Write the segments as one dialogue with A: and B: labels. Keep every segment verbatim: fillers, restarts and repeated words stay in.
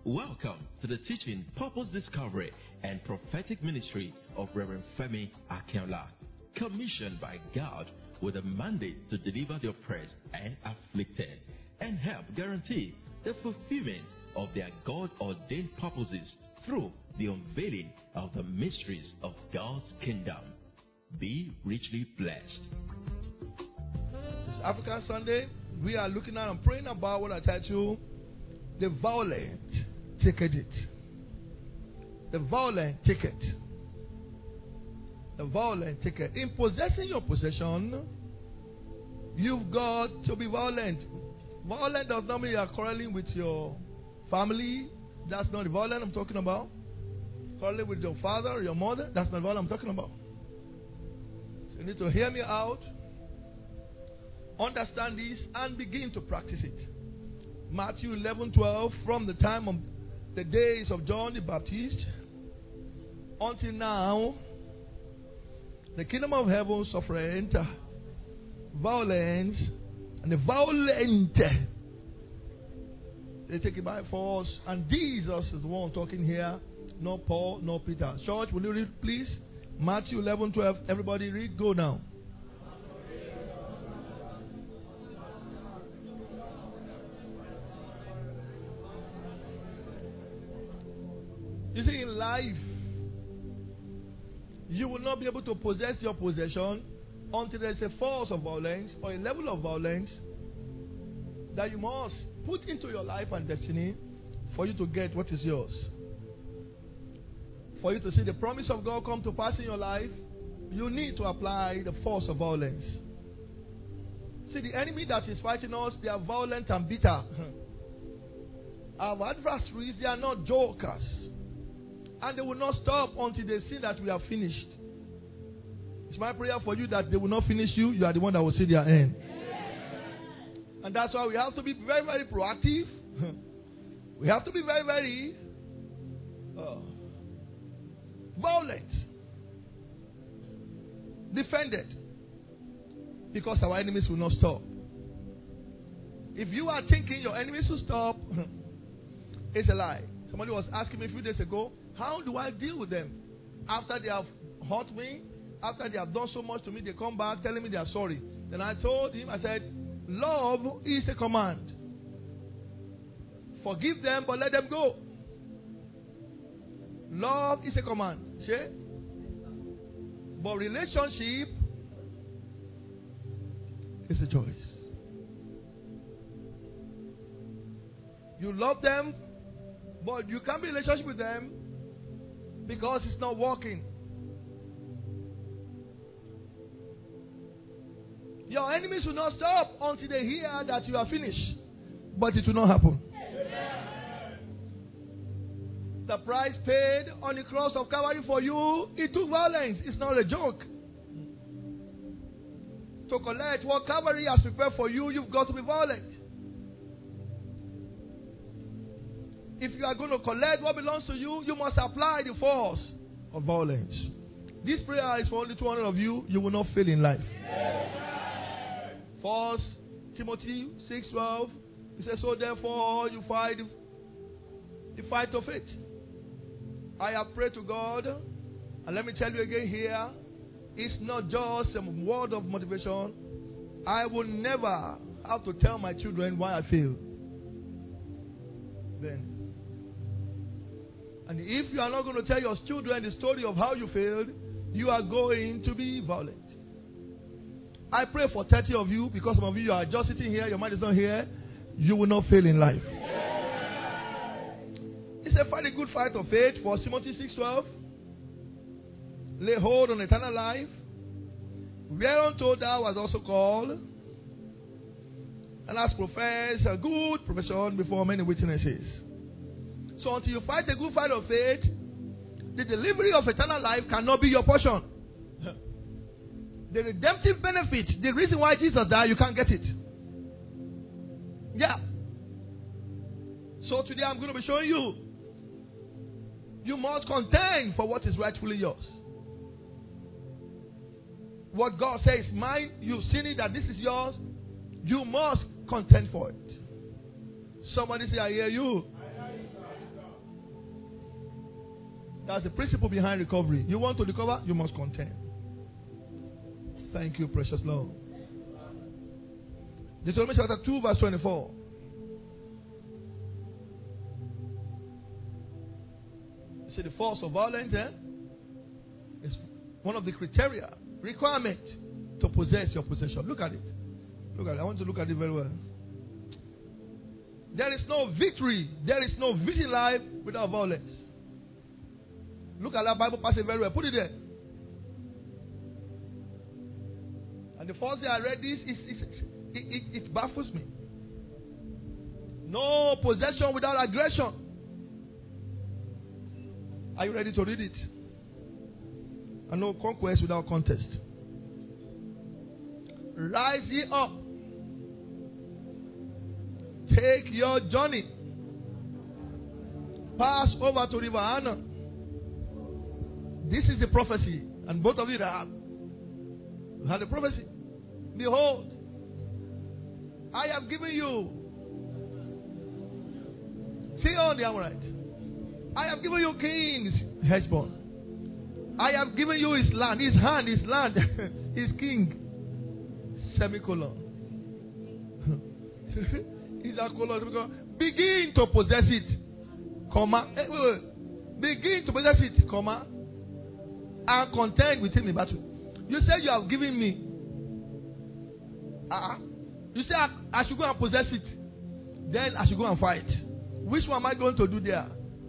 A: Welcome to the teaching, purpose discovery, and prophetic ministry of Reverend Femi Akinola, commissioned by God with a mandate to deliver the oppressed and afflicted and help guarantee the fulfillment of their God-ordained purposes through the unveiling of the mysteries of God's kingdom. Be richly blessed.
B: This African Sunday, we are looking at and praying about what I titled The Violent Ticket It. The violent ticket. The violent ticket. In possessing your possession, you've got to be violent. Violent does not mean you are quarreling with your family. That's not the violent I'm talking about. Quarreling with your father or your mother. That's not the violent I'm talking about. So you need to hear me out, understand this, and begin to practice it. Matthew eleven twelve, from the time of the days of John the Baptist until now, the kingdom of heaven suffereth violence, and the violent they take it by force. And Jesus is the one talking here, not Paul, not Peter. Church, will you read, please? Matthew eleven twelve. Everybody read. Go now. You see, in life, you will not be able to possess your possession until there is a force of violence or a level of violence that you must put into your life and destiny for you to get what is yours. For you to see the promise of God come to pass in your life, you need to apply the force of violence. See, the enemy that is fighting us, they are violent and bitter. Our adversaries, they are not jokers. And they will not stop until they see that we are finished. It's my prayer for you that they will not finish you. You are the one that will see their end. And that's why we have to be very, very proactive. We have to be very, very uh, violent. Defended. Because our enemies will not stop. If you are thinking your enemies will stop, it's a lie. Somebody was asking me a few days ago, how do I deal with them? After they have hurt me, after they have done so much to me, they come back telling me they are sorry. Then I told him, I said, love is a command. Forgive them, but let them go. Love is a command. See? But relationship is a choice. You love them, but you can't be in a relationship with them because it's not working. Your enemies will not stop until they hear that you are finished. But it will not happen. The price paid on the cross of Calvary for you, it took violence. It's not a joke. To collect what Calvary has prepared for you, you've got to be violent. If you are going to collect what belongs to you, you must apply the force of violence. This prayer is for only two hundred of you. You will not fail in life. First Timothy six twelve. He says, so therefore you fight the fight of faith. I have prayed to God, and let me tell you again here, it's not just a word of motivation. I will never have to tell my children why I failed. Then. And if you are not going to tell your children the story of how you failed, you are going to be violent. I pray for thirty of you, because some of you are just sitting here, your mind is not here. You will not fail in life. It's a fight a good fight of faith. For Timothy six twelve. Lay hold on eternal life, whereunto thou was also called, and hast professed a good profession before many witnesses. So until you fight a good fight of faith, the delivery of eternal life cannot be your portion. The redemptive benefit, the reason why Jesus died, you can't get it. Yeah. So today I'm going to be showing you. You must contend for what is rightfully yours. What God says, mine, you've seen it that this is yours. You must contend for it. Somebody say, I hear you. That's the principle behind recovery. You want to recover, you must contend. Thank you, precious Lord. Deuteronomy chapter two, verse twenty-four. You see, the force of violence eh, is one of the criteria, requirement to possess your possession. Look at it. Look at it. I want to look at it very well. There is no victory. There is no victory in life without violence. Look at that Bible passage very well. Put it there. And the first day I read this, it, it, it, it baffles me. No possession without aggression. Are you ready to read it? And no conquest without contest. Rise ye up. Take your journey. Pass over to River Arnon. This is the prophecy. And both of you that have had the prophecy. Behold, I have given you. See on the Amorite. I have given you kings, Heshbon. I have given you his land, his hand, his land, his king. Semicolon. Is a colon. Begin to possess it, comma. Begin to possess it, comma. And contend with him in battle. You say you have given me. Uh-uh. You say I, I should go and possess it. Then I should go and fight. Which one am I going to do there?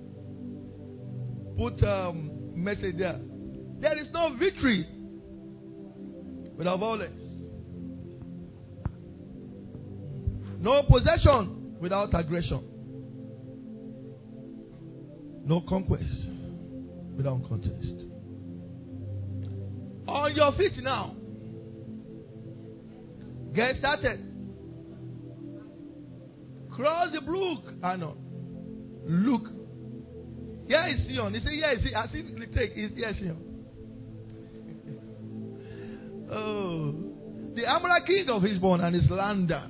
B: Put um, message there. There is no victory without violence. No possession without aggression. No conquest without contest. On your feet now. Get started. Cross the brook. I know. Look. Here is Sion. He said, here is Sion. I see the take. Is here Sion. Oh. The Amorite king of Heshbon and his lander.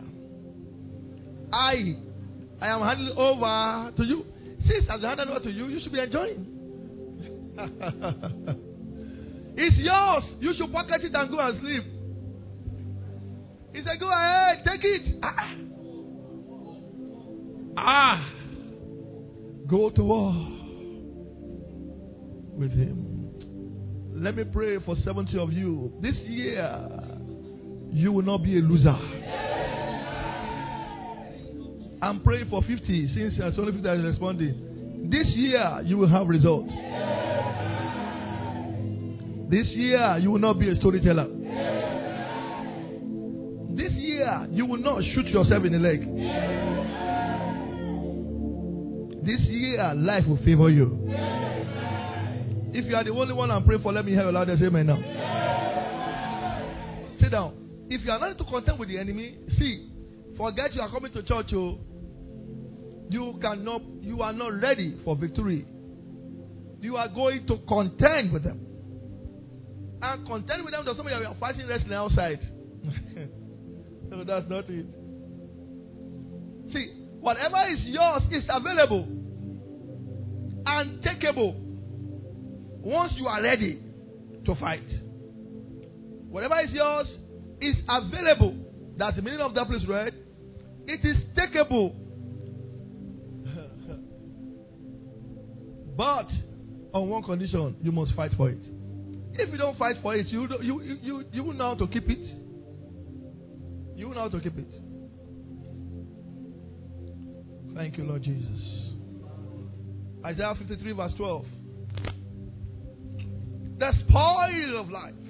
B: I, I am handing over to you. Since I've handed over to you, you should be enjoying. It's yours. You should pocket it and go and sleep. He said, go ahead, take it. Ah. ah. Go to war with him. Let me pray for seventy of you. This year, you will not be a loser. I'm praying for fifty, since it's only fifty that is responding. This year, you will have results. This year, you will not be a storyteller. This year, you will not shoot yourself in the leg. This year, life will favor you. If you are the only one I'm praying for, let me hear your loudest amen now. Sit down. If you are not to contend with the enemy, see, forget you are coming to church. Oh, you cannot. You are not ready for victory. You are going to contend with them. And contend with them does not mean you are fighting wrestling outside. No, that's not it. See, whatever is yours is available and takeable once you are ready to fight. Whatever is yours is available. That's the meaning of that place, right? It is takeable. But on one condition, you must fight for it. If you don't fight for it, you you you you, you will know how to keep it. You will know how to keep it. Thank you, Lord Jesus. Isaiah fifty-three, verse twelve. The spoil of life.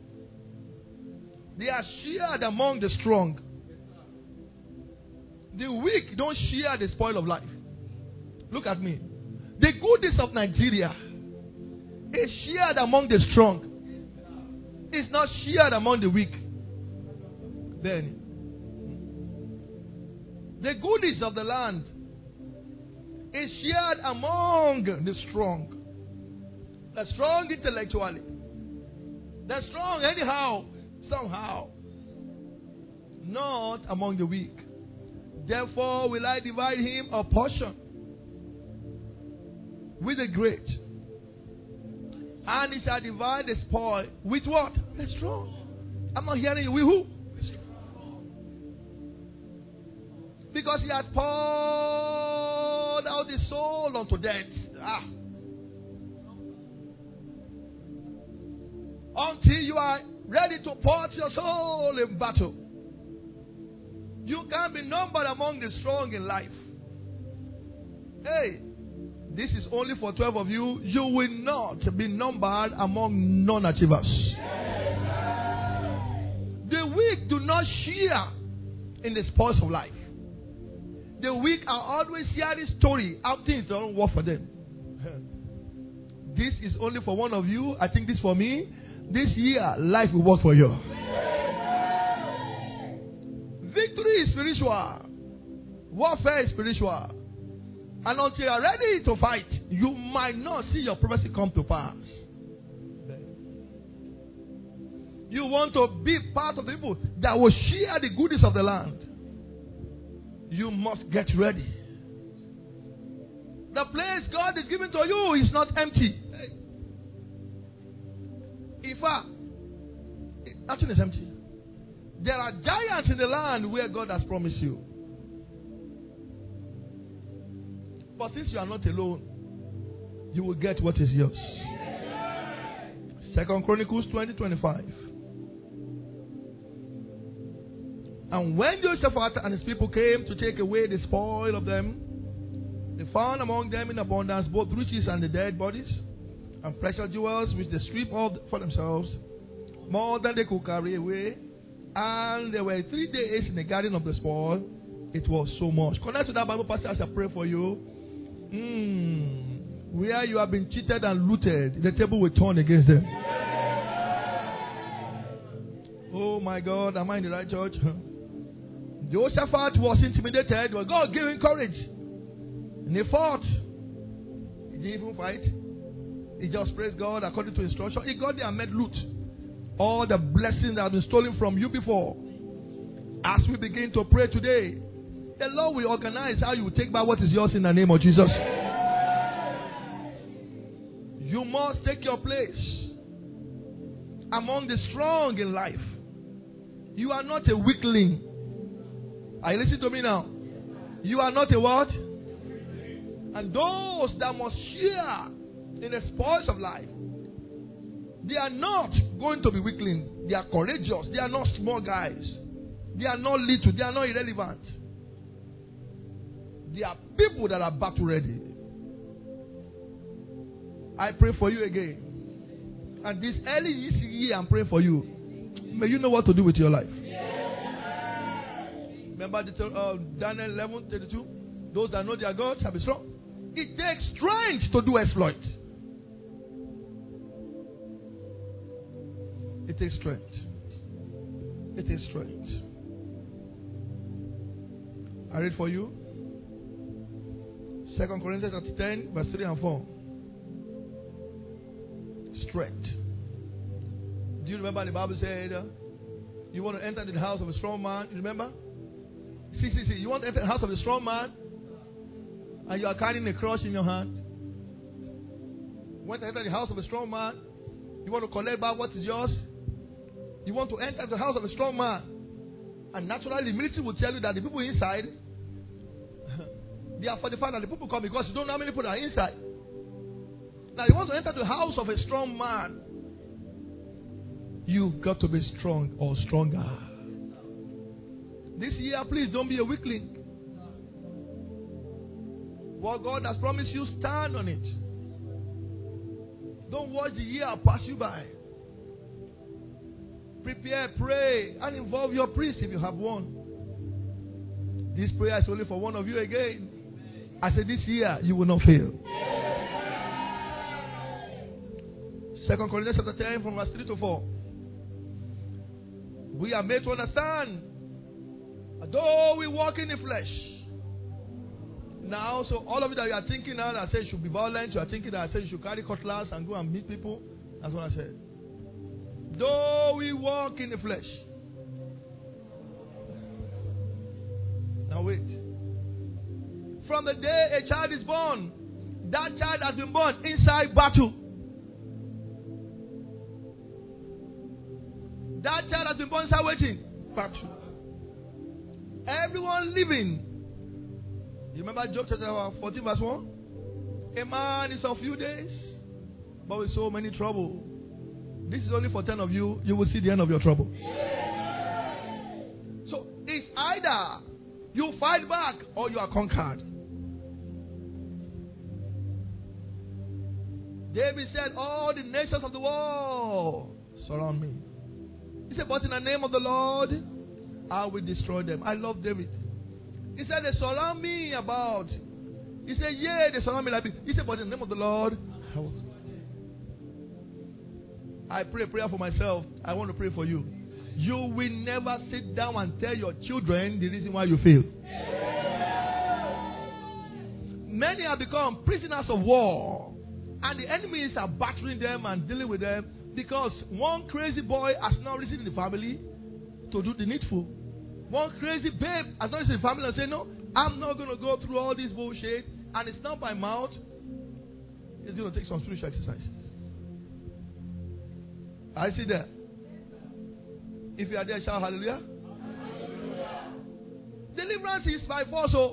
B: They are shared among the strong. The weak don't share the spoil of life. Look at me. The goodness of Nigeria is shared among the strong. It's not shared among the weak. Then, the goodness of the land is shared among the strong. The strong intellectually. The strong anyhow, somehow. Not among the weak. Therefore will I divide him a portion with the great, And he shall divide the spoil with what? The strong. I'm not hearing you. With who? Because he had poured out his soul unto death. Ah. Until you are ready to pour out your soul in battle. You can't be numbered among the strong in life. Hey, this is only for twelve of you. You will not be numbered among non-achievers. The weak do not share in the spoils of life. The weak are always hearing story how things don't work for them. This is only for one of you. I think this for me. This year, life will work for you. Victory is spiritual. Warfare is spiritual. And until you are ready to fight, you might not see your prophecy come to pass. You want to be part of the people that will share the goodies of the land. You must get ready. The place God is giving to you is not empty. In fact, nothing is empty. There are giants in the land where God has promised you. But since you are not alone, you will get what is yours. Second Chronicles twenty twenty-five. And when Jehoshaphat and his people came to take away the spoil of them, they found among them in abundance both riches and the dead bodies, and precious jewels which they stripped off for themselves, more than they could carry away. And there were three days in the garden of the spoil. It was so much. Connect to that Bible passage as I pray for you. Mm, where you have been cheated and looted, the table will turn against them. Oh my God, am I in the right church? Jehoshaphat was intimidated, but God gave him courage. And he fought. He didn't even fight. He just praised God according to instruction. He got there and made loot. All the blessings that have been stolen from you before. As we begin to pray today, the Lord will organize how you will take back what is yours in the name of Jesus. You must take your place among the strong in life. You are not a weakling. Are you listening to me now? You are not a what? And those that must share in the spoils of life, they are not going to be weakling. They are courageous. They are not small guys. They are not little. They are not irrelevant. They are people that are battle ready. I pray for you again. And this early year, I'm praying for you. May you know what to do with your life. Remember the, uh, Daniel eleven thirty-two? Those that know their God shall be strong. It takes strength to do exploit. It takes strength. It takes strength. I read for you. Second Corinthians chapter ten, verse three and four. Strength. Do you remember the Bible said, uh, you want to enter the house of a strong man? You remember? See, see, see. You want to enter the house of a strong man? And you are carrying a cross in your hand. You want to enter the house of a strong man? You want to collect back what is yours? You want to enter the house of a strong man? And naturally, the military will tell you that the people inside, they are for the fact that the people come because you don't know how many people are inside. Now, you want to enter the house of a strong man. You've got to be strong or stronger. This year, please don't be a weakling. What God has promised you, stand on it. Don't watch the year pass you by. Prepare, pray, and involve your priest if you have one. This prayer is only for one of you again. I said this year, you will not fail. Second Corinthians chapter ten from verse three to four. We are made to understand, though we walk in the flesh. Now, so all of you that you are thinking now that I said you should be violent, you are thinking that I said you should carry cutlass and go and meet people. That's what I said. Though we walk in the flesh. Now wait. From the day a child is born, that child has been born inside battle. That child has been born inside waiting. Battle. Everyone living. You remember Job chapter fourteen verse one? A man is of few days, but with so many trouble. This is only for ten of you. You will see the end of your trouble. So it's either you fight back or you are conquered. David said, all the nations of the world surround me. He said, but in the name of the Lord, I will destroy them. I love David. He said, they surround me about. He said, yeah, they surround me like this. He said, but in the name of the Lord, I will. I pray a prayer for myself. I want to pray for you. You will never sit down and tell your children the reason why you fail. Many have become prisoners of war. And the enemies are battering them and dealing with them because one crazy boy has not risen in the family to do the needful. One crazy babe has not risen in the family and say, no, I'm not going to go through all this bullshit. And it's not by mouth. It's going to take some spiritual exercises. I see that. If you are there, shout hallelujah. Hallelujah. Deliverance is by force. Oh.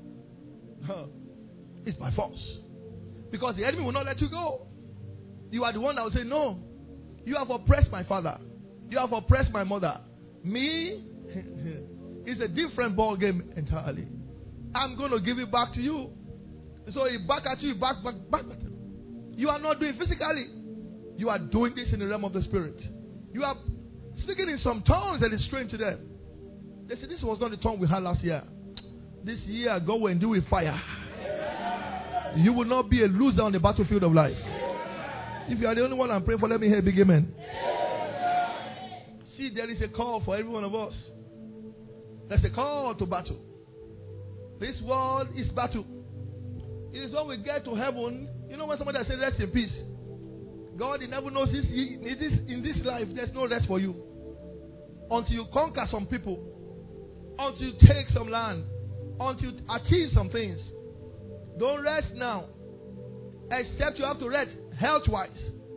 B: It's by force. Because the enemy will not let you go. You are the one that will say, no, you have oppressed my father. You have oppressed my mother. Me, it's a different ball game entirely. I'm going to give it back to you. So he back at you, back, back, back at him. You are not doing physically. You are doing this in the realm of the spirit. You are speaking in some tongues that is strange to them. They say, this was not the tongue we had last year. This year, God will endure with fire. You will not be a loser on the battlefield of life. If you are the only one I'm praying for, let me hear a big amen. See, there is a call for every one of us. There's a call to battle. This world is battle. It is when we get to heaven. You know when somebody says rest in peace. God in heaven knows this, in this, in this life there's no rest for you. Until you conquer some people. Until you take some land. Until you achieve some things. Don't rest now. Except you have to rest health-wise.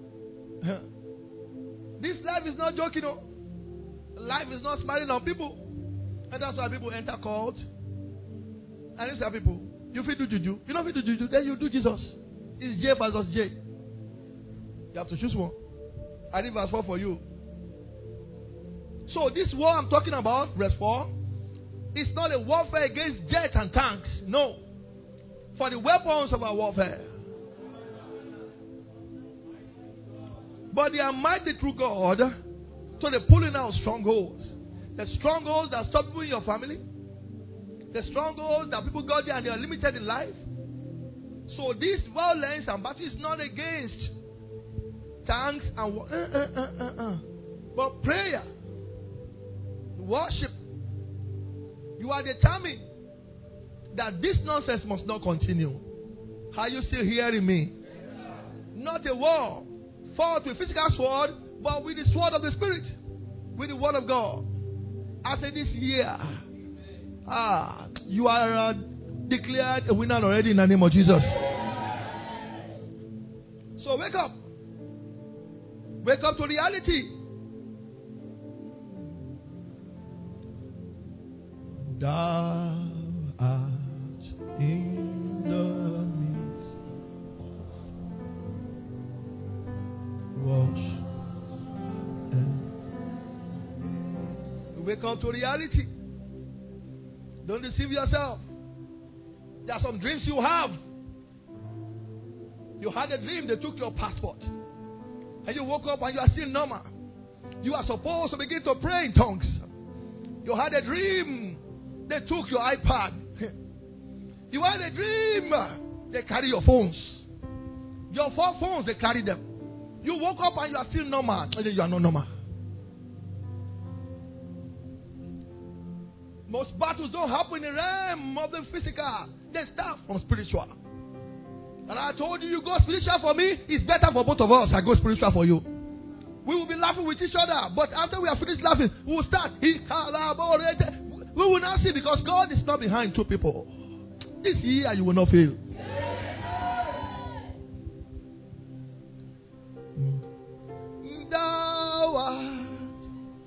B: This life is not joking. No. Life is not smiling on people. And that's why people enter cults. And these are people. You feel do juju. You don't feel do juju. Then you do Jesus. It's J versus J. You have to choose one. I read verse four for you. So this war I'm talking about, verse four, it's not a warfare against jets and tanks. No. For the weapons of our warfare. But they are mighty through God to the pulling out strongholds. The strongholds that stop you in your family. The strongholds that people got there and they are limited in life. So this violence and battle is not against tanks and war. Uh, uh, uh, uh, uh. But prayer, worship. You are determined that this nonsense must not continue. Are you still hearing me? Not a war fought with physical sword, but with the sword of the Spirit, with the word of God. I say this year, ah, you are uh, declared a winner already in the name of Jesus. So wake up. Wake up to reality. Thou art in the midst. Watch. Wake up to reality. Don't deceive yourself. There are some dreams you have. You had a dream, they took your passport. And you woke up and you are still normal. You are supposed to begin to pray in tongues. You had a dream, they took your iPad. You had a dream, they carry your phones. Your four phones, they carry them. You woke up and you are still normal. And then you are not normal. Most battles don't happen in the realm of the physical. They start from spiritual. And I told you, you go spiritual for me, it's better for both of us. I go spiritual for you. We will be laughing with each other. But after we are finished laughing, we will start. We will now see because God is not behind two people. This year you will not fail. Thou art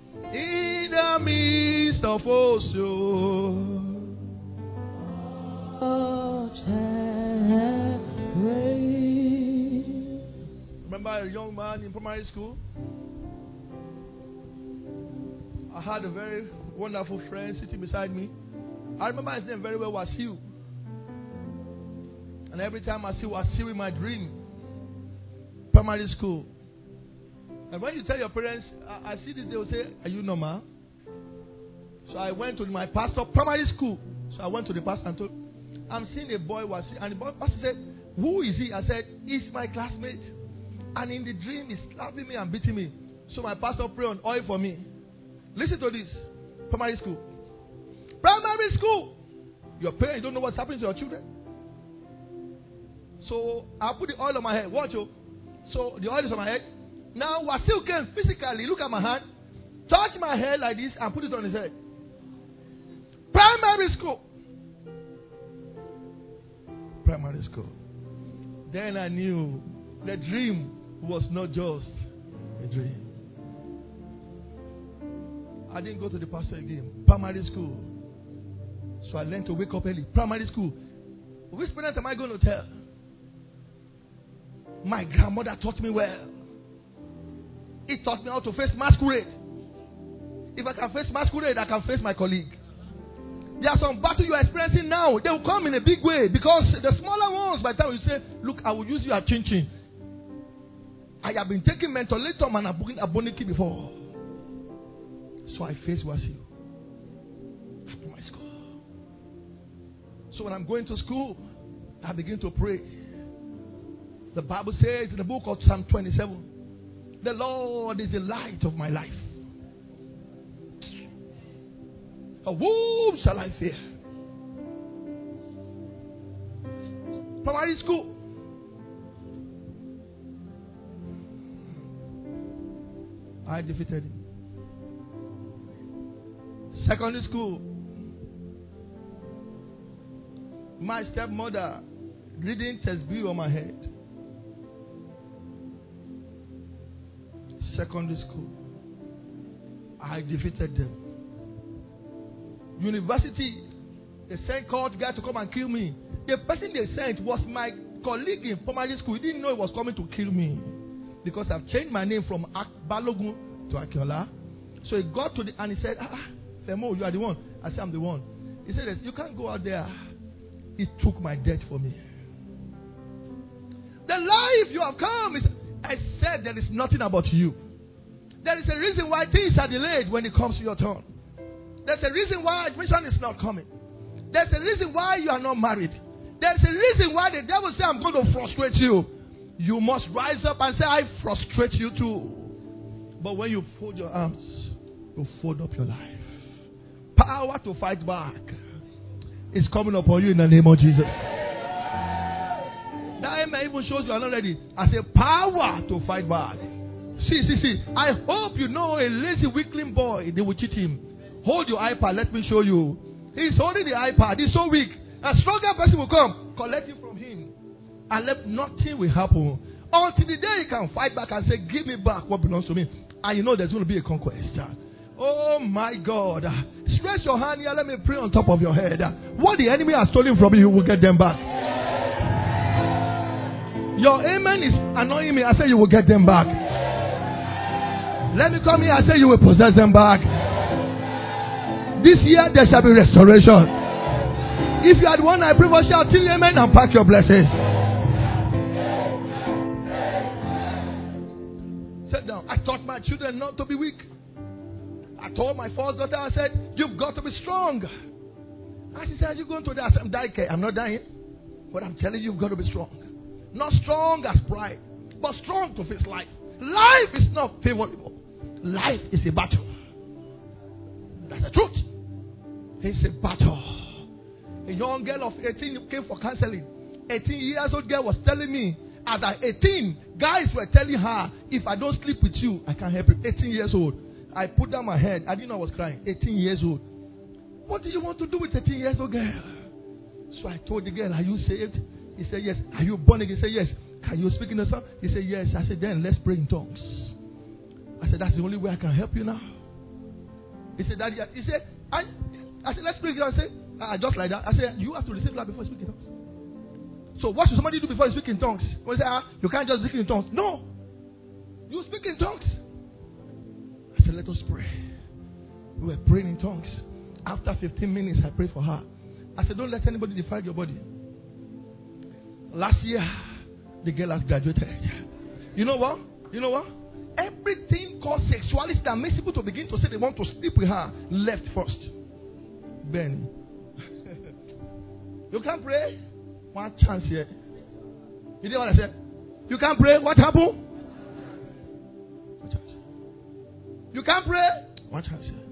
B: of hosts. Remember a young man in primary school? I had a very wonderful friend sitting beside me. I remember his name very well, Wasiu. And every time I see Wasiu in my dream, primary school. And when you tell your parents, I, I see this, they will say, are you normal? So I went to my pastor, primary school. So I went to the pastor and told, I'm seeing a boy, Wasiu. And the pastor said, who is he? I said, he's my classmate. And in the dream, he's slapping me and beating me. So my pastor prayed on oil for me. Listen to this. Primary school. Primary school. Your parents don't know what's happening to your children. So I put the oil on my head. Watch you. So the oil is on my head. Now Wasiu can physically look at my hand, touch my head like this, and put it on his head. Primary school. Primary school. Then I knew the dream was not just a dream. I didn't go to the pastor again. Primary school. So I learned to wake up early. Primary school. Which parent am I going to tell? My grandmother taught me well. It taught me how to face masquerade. If I can face masquerade, I can face my colleague. There are some battles you are experiencing now. They will come in a big way because the smaller ones, by the time you say, look, I will use you at chin chin. I have been taking mentholatum and aboniki before. So I face Wasiu after my school. So when I'm going to school, I begin to pray. The Bible says in the book of Psalm twenty-seven, the Lord is the light of my life. Of whom shall I fear? Primary school. I defeated him. Secondary school. My stepmother reading Tesbih on my head. Secondary school. I defeated them. University, they sent called guy to come and kill me. The person they sent was my colleague in primary school. He didn't know he was coming to kill me because I've changed my name from Balogun to Akiola. So he got to the and he said, ah, Femo, you are the one. I said, I'm the one. He said, you can't go out there. He took my death for me. The life you have come is, I said, there is nothing about you. There is a reason why things are delayed when it comes to your turn. There's a reason why admission is not coming. There's a reason why you are not married. There's a reason why the devil says, I'm going to frustrate you. You must rise up and say, I frustrate you too. But when you fold your arms, you fold up your life. Power to fight back is coming upon you in the name of Jesus. That amen even shows you are not ready. I say power to fight back. See, see, see. I hope you know a lazy weakling boy, they will cheat him. Hold your iPad, let me show you. He's holding the iPad, he's so weak. A stronger person will come, collect it from him. And let nothing will happen. Until the day he can fight back and say, give me back what belongs to me. And you know there's going to be a conquest. Oh my God. Stretch your hand here, let me pray on top of your head. What the enemy has stolen from you, you will get them back. Your amen is annoying me. I say you will get them back. Let me come here, I say you will possess them back. This year there shall be restoration. If you are the one I pray for, shout till amen and pack your blessings. Sit down. I taught my children not to be weak. I told my first daughter, I said, you've got to be strong. And she said, you're going to die. I said, I'm dying. I'm not dying. But I'm telling you, you've got to be strong. Not strong as pride, but strong to face life. Life is not favorable. Life is a battle. That's the truth. It's a battle. A young girl of eighteen came for counseling. eighteen years old girl was telling me, at eighteen, guys were telling her, if I don't sleep with you, I can't help you. eighteen years old. I put down my head. I didn't know I was crying. eighteen years old. What do you want to do with eighteen years old girl? So I told the girl, are you saved? He said, yes. Are you born again? He said, yes. Can you speak in the tongue? He said, yes. I said, then let's pray in tongues. I said, that's the only way I can help you now. He said, Daddy, he said, I, I said, let's speak in tongues. I said, uh, just like that. I said, you have to receive that before you speak in tongues. So what should somebody do before you speak in tongues? When you say, ah, you can't just speak in tongues. No. You speak in tongues. I said, let us pray. We were praying in tongues. After fifteen minutes, I prayed for her. I said, don't let anybody defile your body. Last year, the girl has graduated. You know what? You know what? Everything called sexuality that makes people to begin to say they want to sleep with her left first. Ben. You can't pray? One chance here. You didn't want to say? You can't pray? What happened? One chance. You can't pray? One chance here.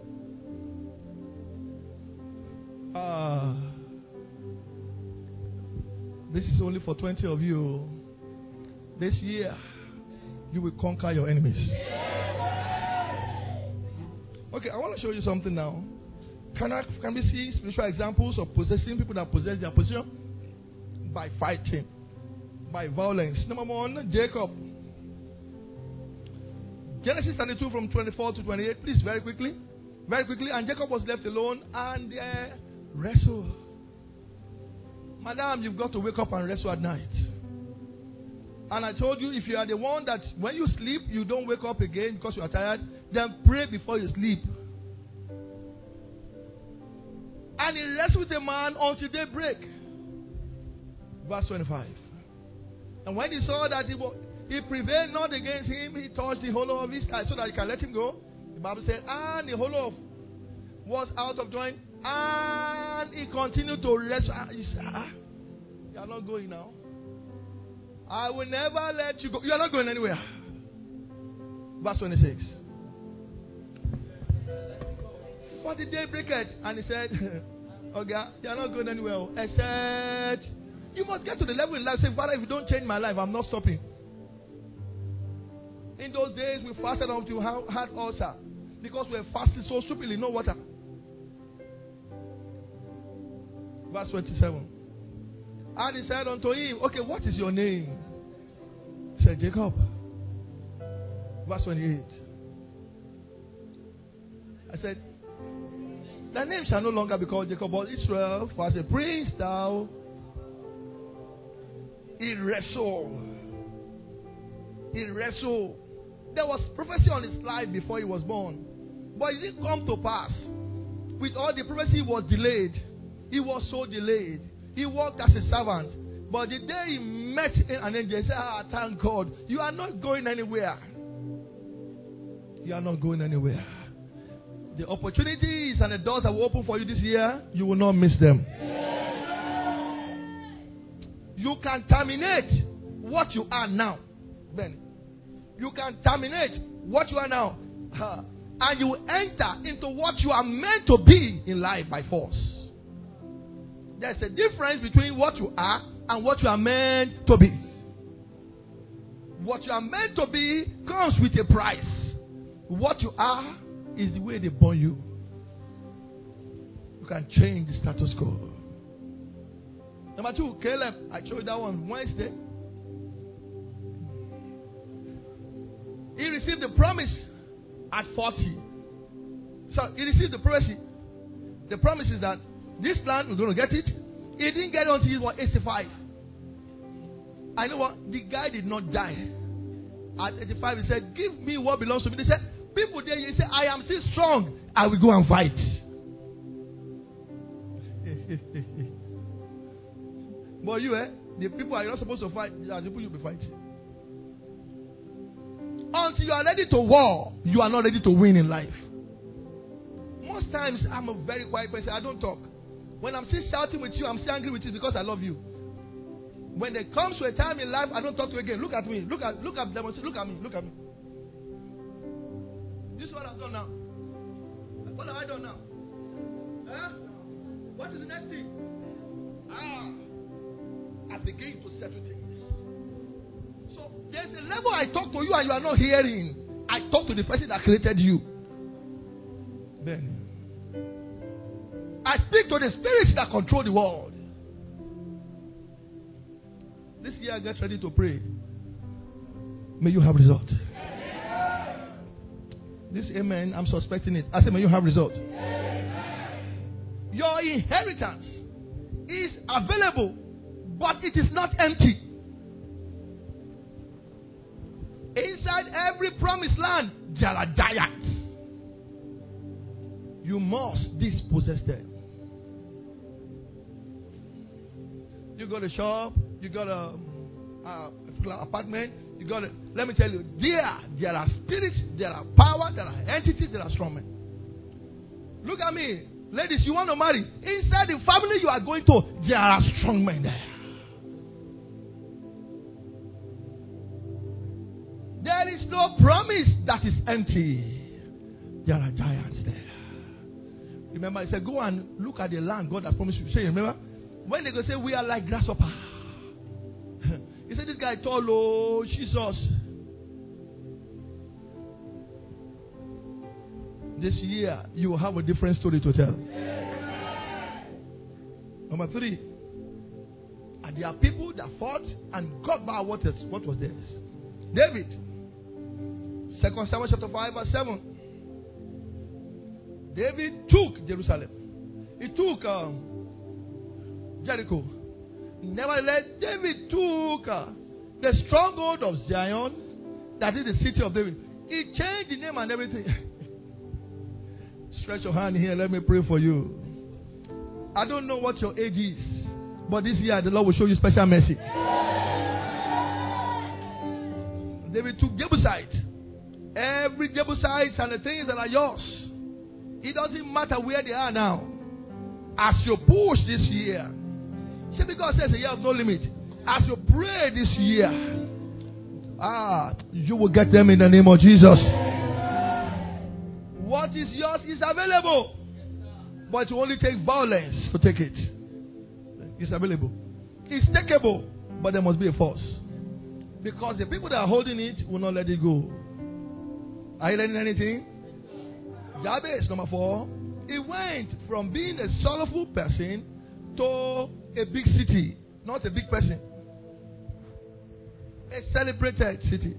B: Uh, this is only for twenty of you. This year, you will conquer your enemies. Okay, I want to show you something now. Can, I, can we see spiritual examples of possessing people that possess their position? By fighting, by violence. Number one, Jacob. Genesis thirty-two from twenty-four to twenty-eight. Please, very quickly. Very quickly. And Jacob was left alone and uh, wrestled. Madam, you've got to wake up and wrestle at night. And I told you, if you are the one that when you sleep, you don't wake up again because you are tired, then pray before you sleep. And he wrestled with a man until daybreak. Verse twenty-five. And when he saw that he, was, he prevailed not against him, he touched the hollow of his thigh so that he can let him go. The Bible said, and the hollow of was out of joint, and he continued to wrestle. He said, ah, you are not going now. I will never let you go. You are not going anywhere. Verse twenty-six. For the day breaketh, and he said, okay, you are not going anywhere. Except you must get to the level in life. Say, Father, if you don't change my life, I'm not stopping. In those days, we fasted until we had ulcer because we were fasting so stupidly, no water. Verse twenty-seven. And he said unto him, okay, what is your name? He said, Jacob. Verse twenty-eight. I said, thy name shall no longer be called Jacob, but Israel, for as a prince thou he wrestled. He wrestled. There was prophecy on his life before he was born. But it didn't come to pass. With all the prophecy, he was delayed. He was so delayed. He worked as a servant. But the day he met an angel, he said, ah, thank God. You are not going anywhere. You are not going anywhere. The opportunities and the doors that will open for you this year, you will not miss them. You can terminate what you are now. Ben, you can terminate what you are now. And you will enter into what you are meant to be in life by force. There's a difference between what you are and what you are meant to be. What you are meant to be comes with a price. What you are is the way they born you. You can change the status quo. Number two, Caleb. I showed you that one Wednesday. He received the promise at forty. So he received the prophecy. The promise is that this land, we're going to get it. He didn't get it until he was eighty-five. I know what? The guy did not die. At eighty-five, he said, give me what belongs to me. They said, people there, he said, I am still strong. I will go and fight. But you, eh? The people are not supposed to fight. They are the people you'll be fighting. Until you are ready to war, you are not ready to win in life. Most times, I'm a very quiet person. I don't talk. When I'm still shouting with you, I'm still angry with you because I love you. When there comes to a time in life, I don't talk to you again. Look at me. Look at look at them. Look at me. Look at me. This is what I've done now. What have I done now? Huh? What is the next thing? Ah, I begin to settle things. So there's a level I talk to you and you are not hearing. I talk to the person that created you. Then I speak to the spirits that control the world. This year, get ready to pray. May you have results. This amen, I'm suspecting it. I say, may you have results. Your inheritance is available, but it is not empty. Inside every promised land, there are giants. You must dispossess them. You got a shop, you got a, a, a apartment, you got a, let me tell you, there, there are spirits, there are power, there are entities, there are strong men. Look at me. Ladies, you want to marry. Inside the family you are going to, there are strong men there. There is no promise that is empty. There are giants there. Remember, I said, go and look at the land God has promised you. Say, remember? When they go say, we are like grasshopper. He said, this guy tall, oh, Jesus. This year, you will have a different story to tell. Number three. And there are people that fought and got back what, is, what was theirs. David. Second Samuel chapter five verse seven. David took Jerusalem. He took um, Jericho. Nevertheless, David took uh, the stronghold of Zion, that is the city of David. He changed the name and everything. Stretch your hand here. Let me pray for you. I don't know what your age is, but this year the Lord will show you special mercy. David took Jebusite. Every Jebusite and the things that are yours. It doesn't matter where they are now. As you push this year, see, because there's a year of no limit. As you pray this year, ah, you will get them in the name of Jesus. What is yours is available, but you only take violence to take it. It's available. It's takeable, but there must be a force. Because the people that are holding it will not let it go. Are you learning anything? Jabez, number four. He went from being a sorrowful person to a big city. Not a big person. A celebrated city.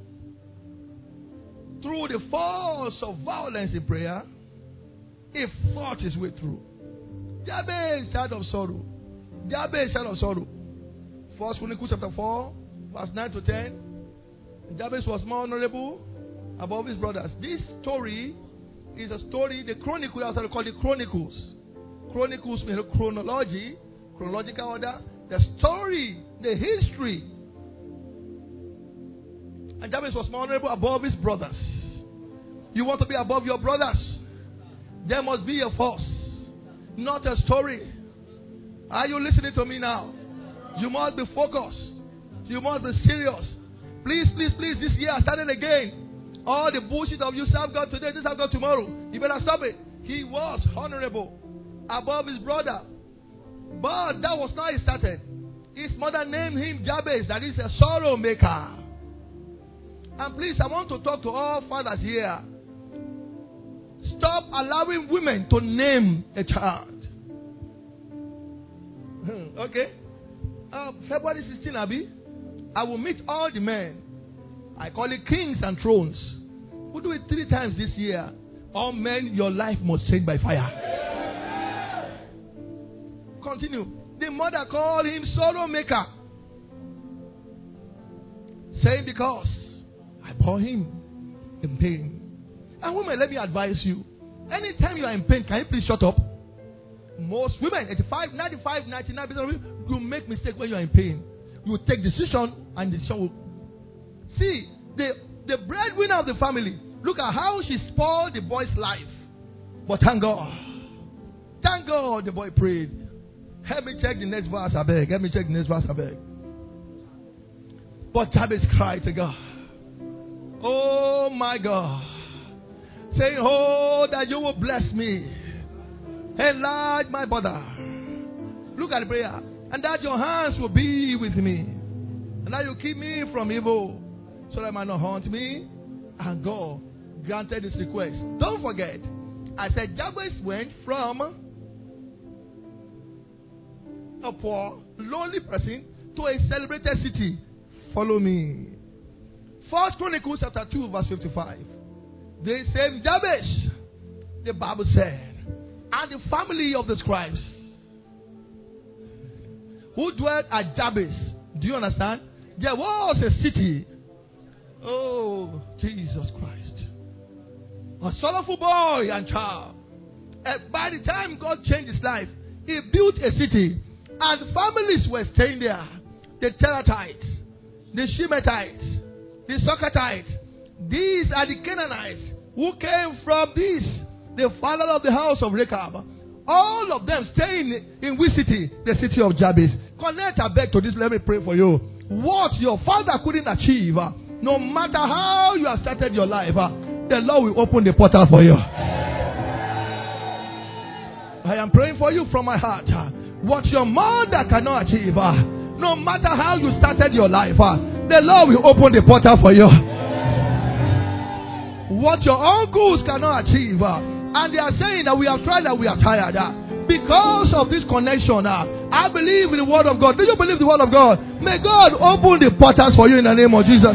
B: Through the force of violence in prayer, he fought his way through. Jabez died of sorrow. Jabez died of sorrow. First Chronicles chapter four, verse nine to ten. Jabez was more honorable above his brothers. This story is a story, the Chronicles, that's what they call the Chronicles. Chronicles means chronology, chronological order, the story, the history. And Jabez was more honorable above his brothers. You want to be above your brothers? There must be a force, not a story. Are you listening to me now? You must be focused. You must be serious. Please, please, please, this year started again. All the bullshit of you serve God today, this serve God tomorrow. You better stop it. He was honorable above his brother. But that was not his started. His mother named him Jabez, that is a sorrow maker. And please, I want to talk to all fathers here. Stop allowing women to name a child. Okay? Uh, February sixteenth, Abi, I will meet all the men. I call it kings and thrones. We'll do it three times this year. All men, your life must change by fire. Continue. The mother called him sorrow maker, saying, because I bore him in pain. And women, let me advise you. Anytime you are in pain, can you please shut up? Most women, eighty-five, ninety-five, ninety-nine percent of you, you make mistake when you are in pain. You take decision and the decision will. See, the, the breadwinner of the family, look at how she spoiled the boy's life. But thank God. Thank God the boy prayed. Help me check the next verse, I beg. Help me check the next verse, I beg. But Jabez cried to God. Oh my God. Saying, oh, that you will bless me. Enlarge my border. Look at the prayer. And that your hands will be with me. And that you keep me from evil, so that it might not haunt me. And God granted his request. Don't forget, I said Jabez went from a poor, lonely person to a celebrated city. Follow me. First Chronicles chapter two, verse fifty-five. The same Jabez, the Bible said, and the family of the scribes who dwelt at Jabez. Do you understand? There was a city. Oh, Jesus Christ. A sorrowful boy and child. And by the time God changed his life, he built a city. And families were staying there. The Terathites, the Shemetites, the Succatites. These are the Canaanites who came from this, the father of the house of Rechab. All of them staying in which city? The city of Jabez. Connect a beg to this. Let me pray for you. What your father couldn't achieve, uh, no matter how you have started your life, uh, the Lord will open the portal for you. I am praying for you from my heart. Uh, what your mother cannot achieve, uh, no matter how you started your life, uh, the Lord will open the portal for you. What your uncles cannot achieve, uh, and they are saying that we have tried, that we are tired. Uh, because of this connection, uh, I believe in the word of God. Do you believe the word of God? May God open the portals for you in the name of Jesus.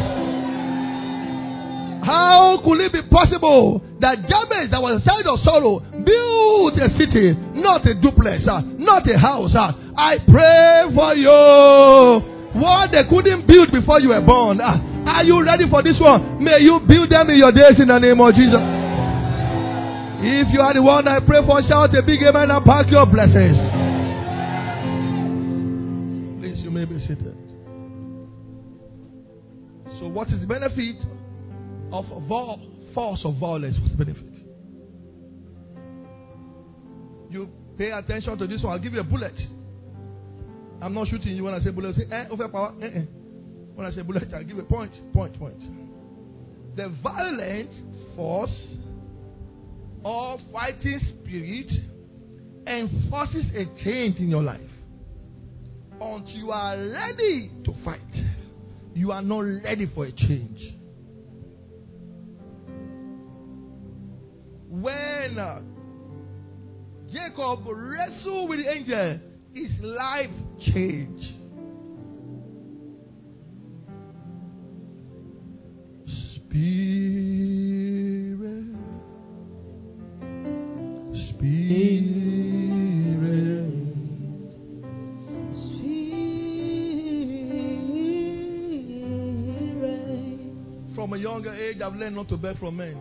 B: How could it be possible that Jabez, that was a side of sorrow, built a city, not a duplex, uh, not a house? Uh, I pray for you. What they couldn't build before you were born. Uh, are you ready for this one? May you build them in your days in the name of Jesus. If you are the one I pray for, shout a big amen and pack your blessings. Please, you may be seated. So what is the benefit of vol- force of violence? What's the benefit? You pay attention to this one. I'll give you a bullet. I'm not shooting you when I say bullet. Say, eh, overpower. Eh, eh. When I say bullet, I'll give a point, point, point. The violent force or fighting spirit enforces a change in your life. Until you are ready to fight, you are not ready for a change. When uh, Jacob wrestled with the angel, his life changed. Spirit, Spirit, Spirit. From a younger age, I've learned not to beg from men.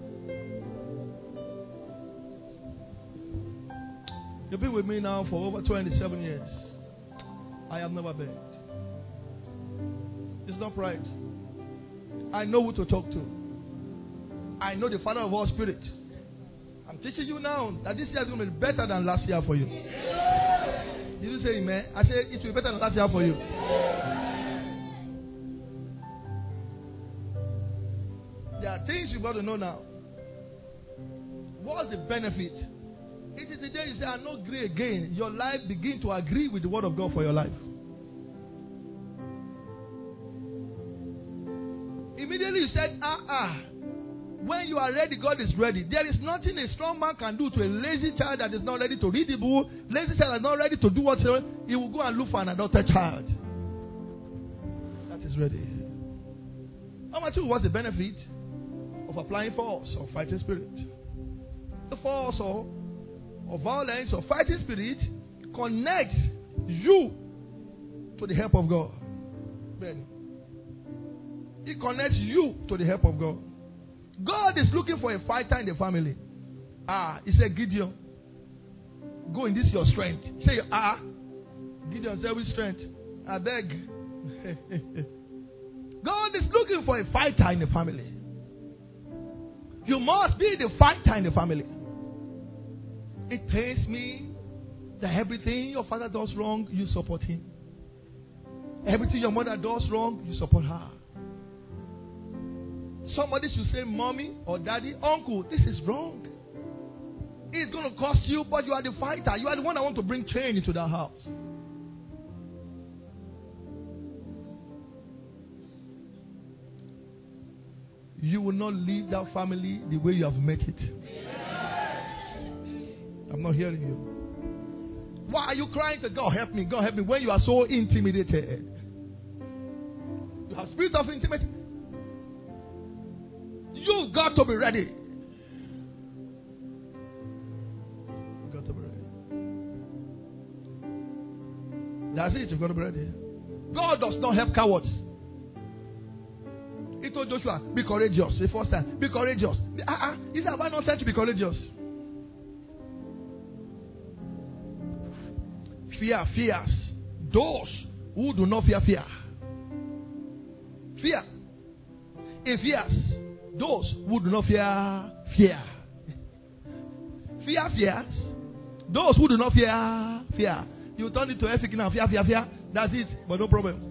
B: You've been with me now for over twenty-seven years. I have never begged. It's not right. I know who to talk to. I know the Father of all spirits. I'm teaching you now that this year is going to be better than last year for you. Did you say amen? I said it will be better than last year for you. There are things you've got to know now. What's the benefit? It is the day you say, I'm not agree again. Your life begin to agree with the word of God for your life. Immediately you said, ah, ah. When you are ready, God is ready. There is nothing a strong man can do to a lazy child that is not ready to read the book. Lazy child that is not ready to do whatever. He will go and look for an adopted child that is ready. Number two, what's the benefit of applying force or fighting spirit? The force or, or violence or fighting spirit connects you to the help of God. Ben. It connects you to the help of God. God is looking for a fighter in the family. Ah, he said, Gideon, go in this your strength. Say, ah, Gideon said, with strength. I beg. God is looking for a fighter in the family. You must be the fighter in the family. It pains me that everything your father does wrong, you support him. Everything your mother does wrong, you support her. Somebody should say, mommy or daddy, uncle, this is wrong. It's going to cost you, but you are the fighter. You are the one that want to bring change into that house. You will not leave that family the way you have met it. I'm not hearing you. Why are you crying to God? Help me, God help me, when you are so intimidated? You have spirit of intimacy. You've got to be ready. You've That's it. You've got to be ready. God does not help cowards. He told Joshua, be courageous. The first time, be courageous. Uh-uh. He said, have I not said to be courageous? Fear fears those who do not fear fear. Fear. It fears those who do not fear fear. Fear fears those who do not fear fear. You turn it to Efik now. Fear, fear, fear. That's it. But no problem.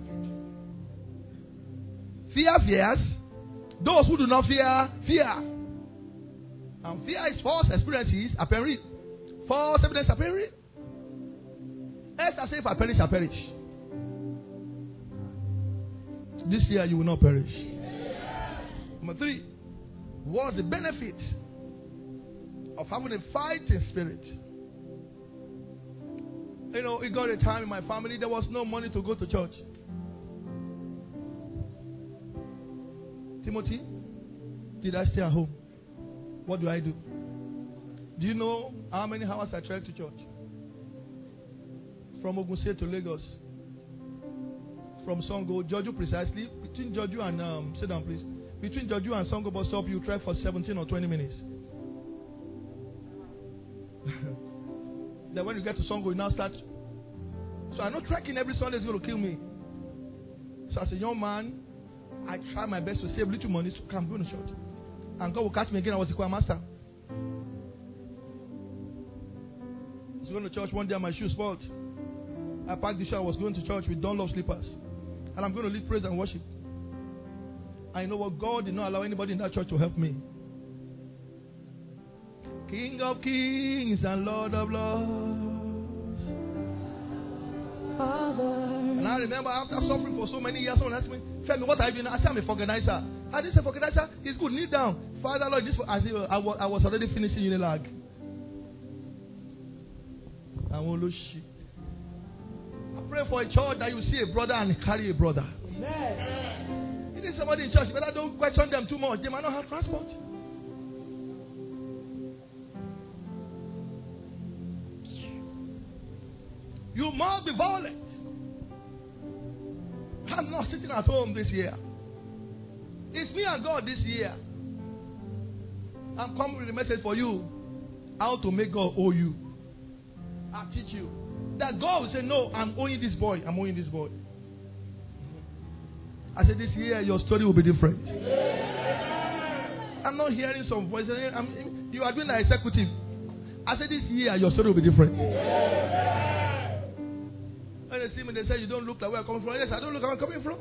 B: Fear fears those who do not fear fear. And fear is false experiences appearing. False evidence appearing. Esther said, if I perish, I perish. This year you will not perish. Number three, what's the benefit of having a fighting spirit? You know, it got a time in my family there was no money to go to church. Timothy, did I stay at home? What do I do? Do you know how many hours I trekked to church? From Ogun State to Lagos. From Songo, Joju precisely. Between Joju and, um, sit down please. Between Joju and Songo bus stop, you trek for seventeen or twenty minutes. Then when you get to Songo, you now start. So I know trekking every Sunday is going to kill me. So as a young man, I try my best to save little money so I can go to church. And God will catch me again. I was a choir master. I was going to church one day and my shoes spoiled. I packed the shoe. I was going to church with Dunlop slippers. And I'm going to lead praise and worship. I know what God did not allow anybody in that church to help me. King of kings and Lord of lords. Father. And I remember after suffering for so many years, someone asked me, tell me what I do now. I said, I'm a organizer. I didn't say organizer. It's good. Kneel down. Father, Lord, this for, I, said, I, was, I was already finishing Unilag. I won't lose shit. Pray for a church that you see a brother and carry a brother. Amen. You need somebody in church, but I don't question them too much. They might not have transport. You must be violent. I'm not sitting at home this year. It's me and God this year. I'm coming with a message for you. How to make God owe you. I'll teach you. That God will say, no, I'm owing this boy. I'm owing this boy. I said, this year your story will be different. I'm not hearing some voices. I'm, you are doing an executive. I said, this year your story will be different. When they see me, they say, you don't look like where I'm coming from. Yes, I don't look like where I'm coming from.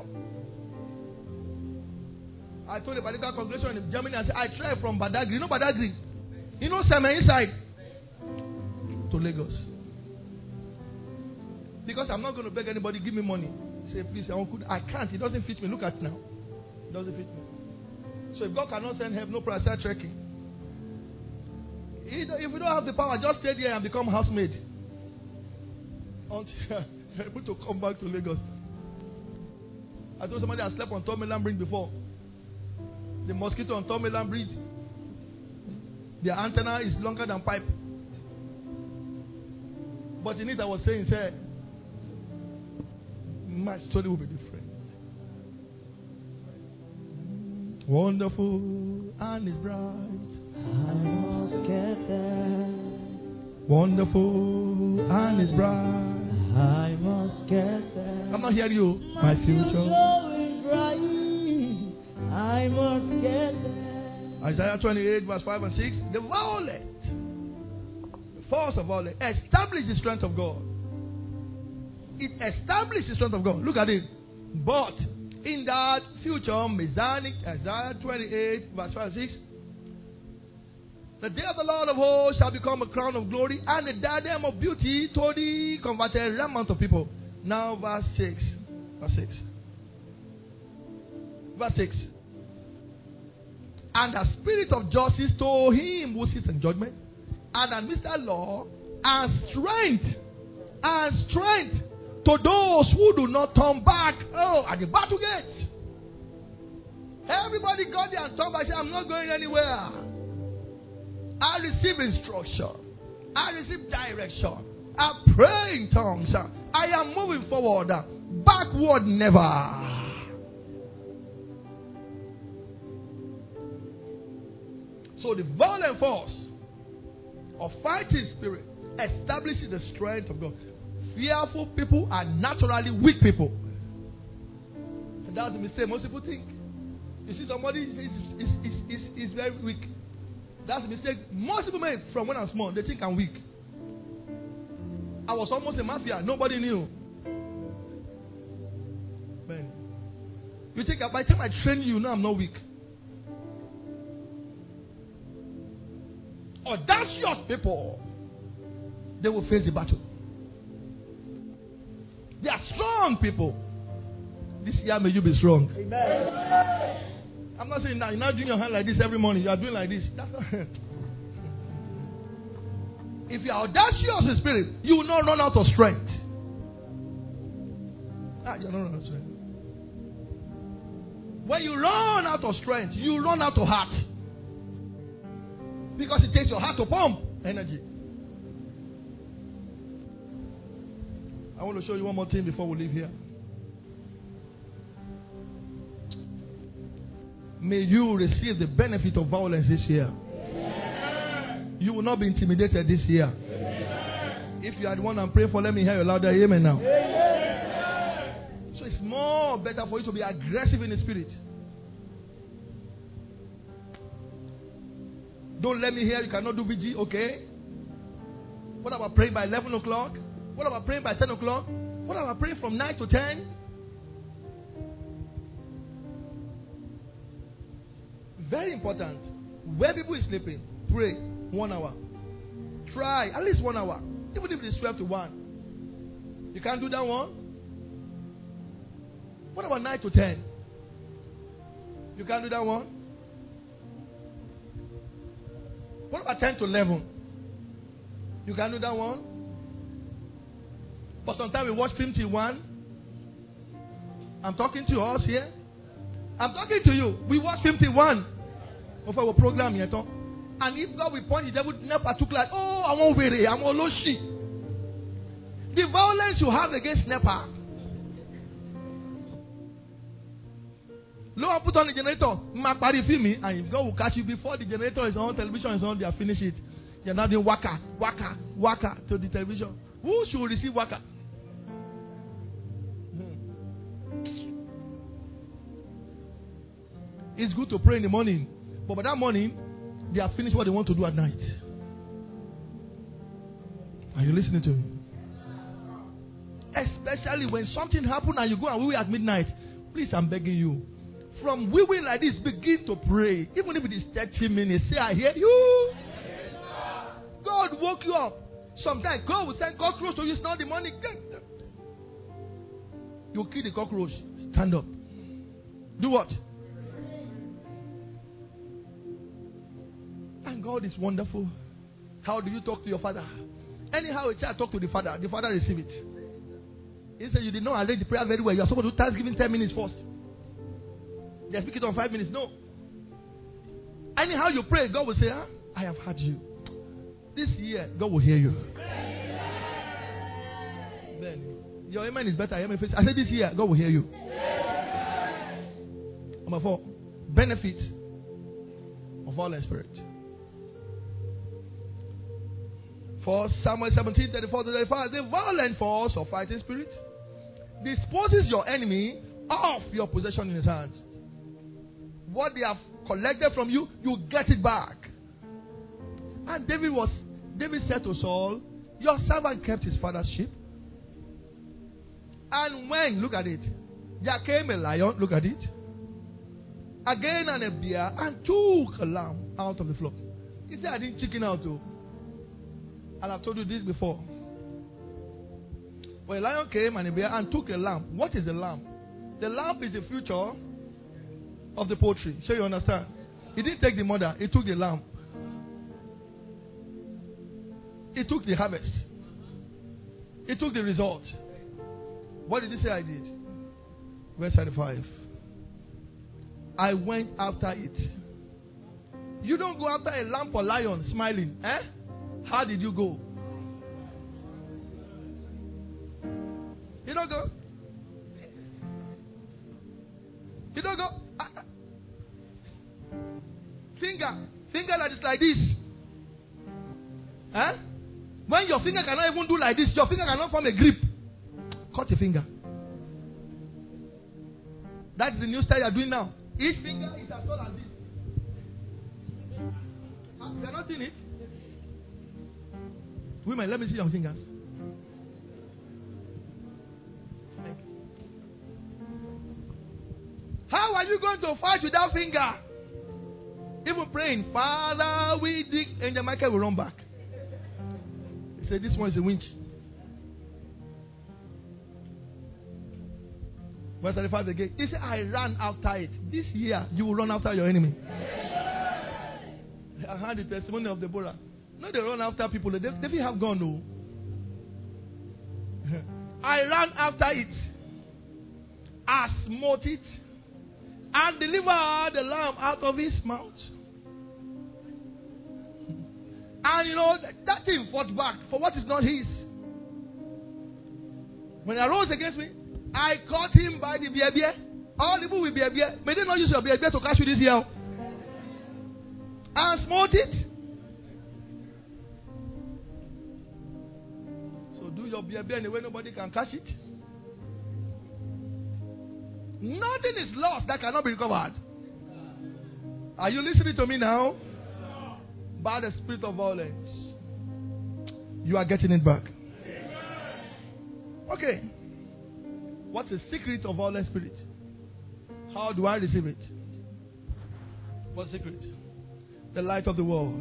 B: I told the Badiga congregation in Germany, I said, I tried from Badagry. You know Badagry? You know Sama inside? To Lagos. Because I'm not going to beg anybody, give me money. Say, please, I can't. It doesn't fit me. Look at it now. It doesn't fit me. So if God cannot send help, no problem, start trekking. If you don't have the power, just stay there and become housemaid. Until you're able to come back to Lagos. I told somebody I slept on Tomiland Bridge before. The mosquito on Tomiland Bridge, their antenna is longer than pipe. But in it I was saying, say, my story will be different. Wonderful and is bright. I must get there. Wonderful and is bright. I must get there. I'm not hearing you. My, my future. future is bright. I must get there. Isaiah twenty-eight, verse five and six. The violent, the force of violence, establish the strength of God. It established the strength of God. Look at it. But in that future, Messianic, Isaiah twenty-eight, verse five and six. The day of the Lord of hosts shall become a crown of glory and a diadem of beauty to the converted remnant of people. Now, verse six. Verse six. Verse six. And the spirit of justice to him who sits in judgment, and administer law, and strength, and strength to those who do not turn back. Oh, at the battle gate. Everybody got there and turned back. Said, I'm not going anywhere. I receive instruction. I receive direction. I pray in tongues. I am moving forward. Backward never. So the violent force of fighting spirit establishes the strength of God. Fearful people are naturally weak people. And that's the mistake most people think. You see somebody is, is, is, is, is very weak. That's the mistake most people make from when I'm small. They think I'm weak. I was almost a mafia. Nobody knew. Man. You think by the time I train you, you know I'm not weak. Audacious people, they will face the battle. They are strong people. This year may you be strong. Amen. I'm not saying that you're not doing your hand like this every morning. You are doing like this. That's not if you are audacious in spirit, you will not run out of strength. Ah, you don't run out of strength. When you run out of strength, you run out of heart. Because it takes your heart to pump energy. I want to show you one more thing before we leave here. May you receive the benefit of violence this year. Amen. You will not be intimidated this year. Amen. If you are the one I'm praying for, let me hear you louder. Amen now. Amen. So it's more better for you to be aggressive in the spirit. Don't let me hear you cannot do V G, okay? What about praying by eleven o'clock? What about praying by ten o'clock? What about praying from nine to ten? Very important. Where people is sleeping, pray one hour. Try at least one hour. Even if it's twelve to one. You can't do that one? What about nine to ten? You can't do that one? What about ten to eleven? You can do that one? But sometimes we watch film till one. I'm talking to us here. I'm talking to you. We watch film till one. Of our program here. And if God will point the devil never took like, oh, I won't wear it. I'm all shit. The violence you have against NEPA. Lord, put on the generator. Makbari film me, and if God will catch you before the generator is on, television is on, they have finished it. You're now doing waka, waka, waka to the television. Who should receive waka? Hmm. It's good to pray in the morning, but by that morning, they have finished what they want to do at night. Are you listening to me? Especially when something happens and you go and wee at midnight. Please, I'm begging you. From weeping like this, begin to pray. Even if it is thirty minutes, say, I hear you. God woke you up. Sometimes God will send cockroach to you. It's not the money. You kill the cockroach. Stand up. Do what? And God is wonderful. How do you talk to your father? Anyhow, a child talk to the father. The father receive it. He said, you did not arrange the prayer very well. You are supposed to do Thanksgiving ten minutes first. They speak it on five minutes. No. Anyhow you pray, God will say, ah, I have heard you. This year, God will hear you. Then your amen is better. I said this year, God will hear you. Number four, benefit of violent spirit. For Samuel seventeen, thirty-four to thirty-five, the violent force of fighting spirit disposes your enemy off your possession in his hands. What they have collected from you, you get it back. And David was, David said to Saul, your servant kept his father's sheep. And when, look at it, there came a lion, look at it, again and a bear, and took a lamb out of the flock. He said, I didn't chicken out too. And I've told you this before. When a lion came and a bear and took a lamb, what is the lamb? The lamb is the future of the poultry. So you understand? He didn't take the mother, he took the lamb. He took the harvest. He took the result. What did he say I did? Verse thirty-five. I went after it. You don't go after a lamb or lion smiling. Eh? How did you go? You don't go. You don't go. Ah. Finger. Finger that is like this. Huh? When your finger cannot even do like this, your finger cannot form a grip. Cut your finger. That's the new style you are doing now. Each finger is as tall as this. You are not seeing it? Women, let me see your fingers. How are you going to fight without finger? Even praying, Father, we dig, and the Michael will run back. He said, this one is a winch. Verse thirty-five again. He said, I ran after it. This year, you will run after your enemy. I heard the testimony of Deborah. No, they run after people. They, they have gone, no. I ran after it. I smote it. And delivered the lamb out of his mouth. And you know, that, that thing fought back for what is not his. When he arose against me, I caught him by the beer beer. All the people with beer beer. May they not use your beer beer to catch you this year. And smote it. So do your beer beer in a way nobody can catch it. Nothing is lost that cannot be recovered. Are you listening to me now? By the spirit of violence, you are getting it back. Okay. What's the secret of violent spirit? How do I receive it? What's the secret? The light of the world.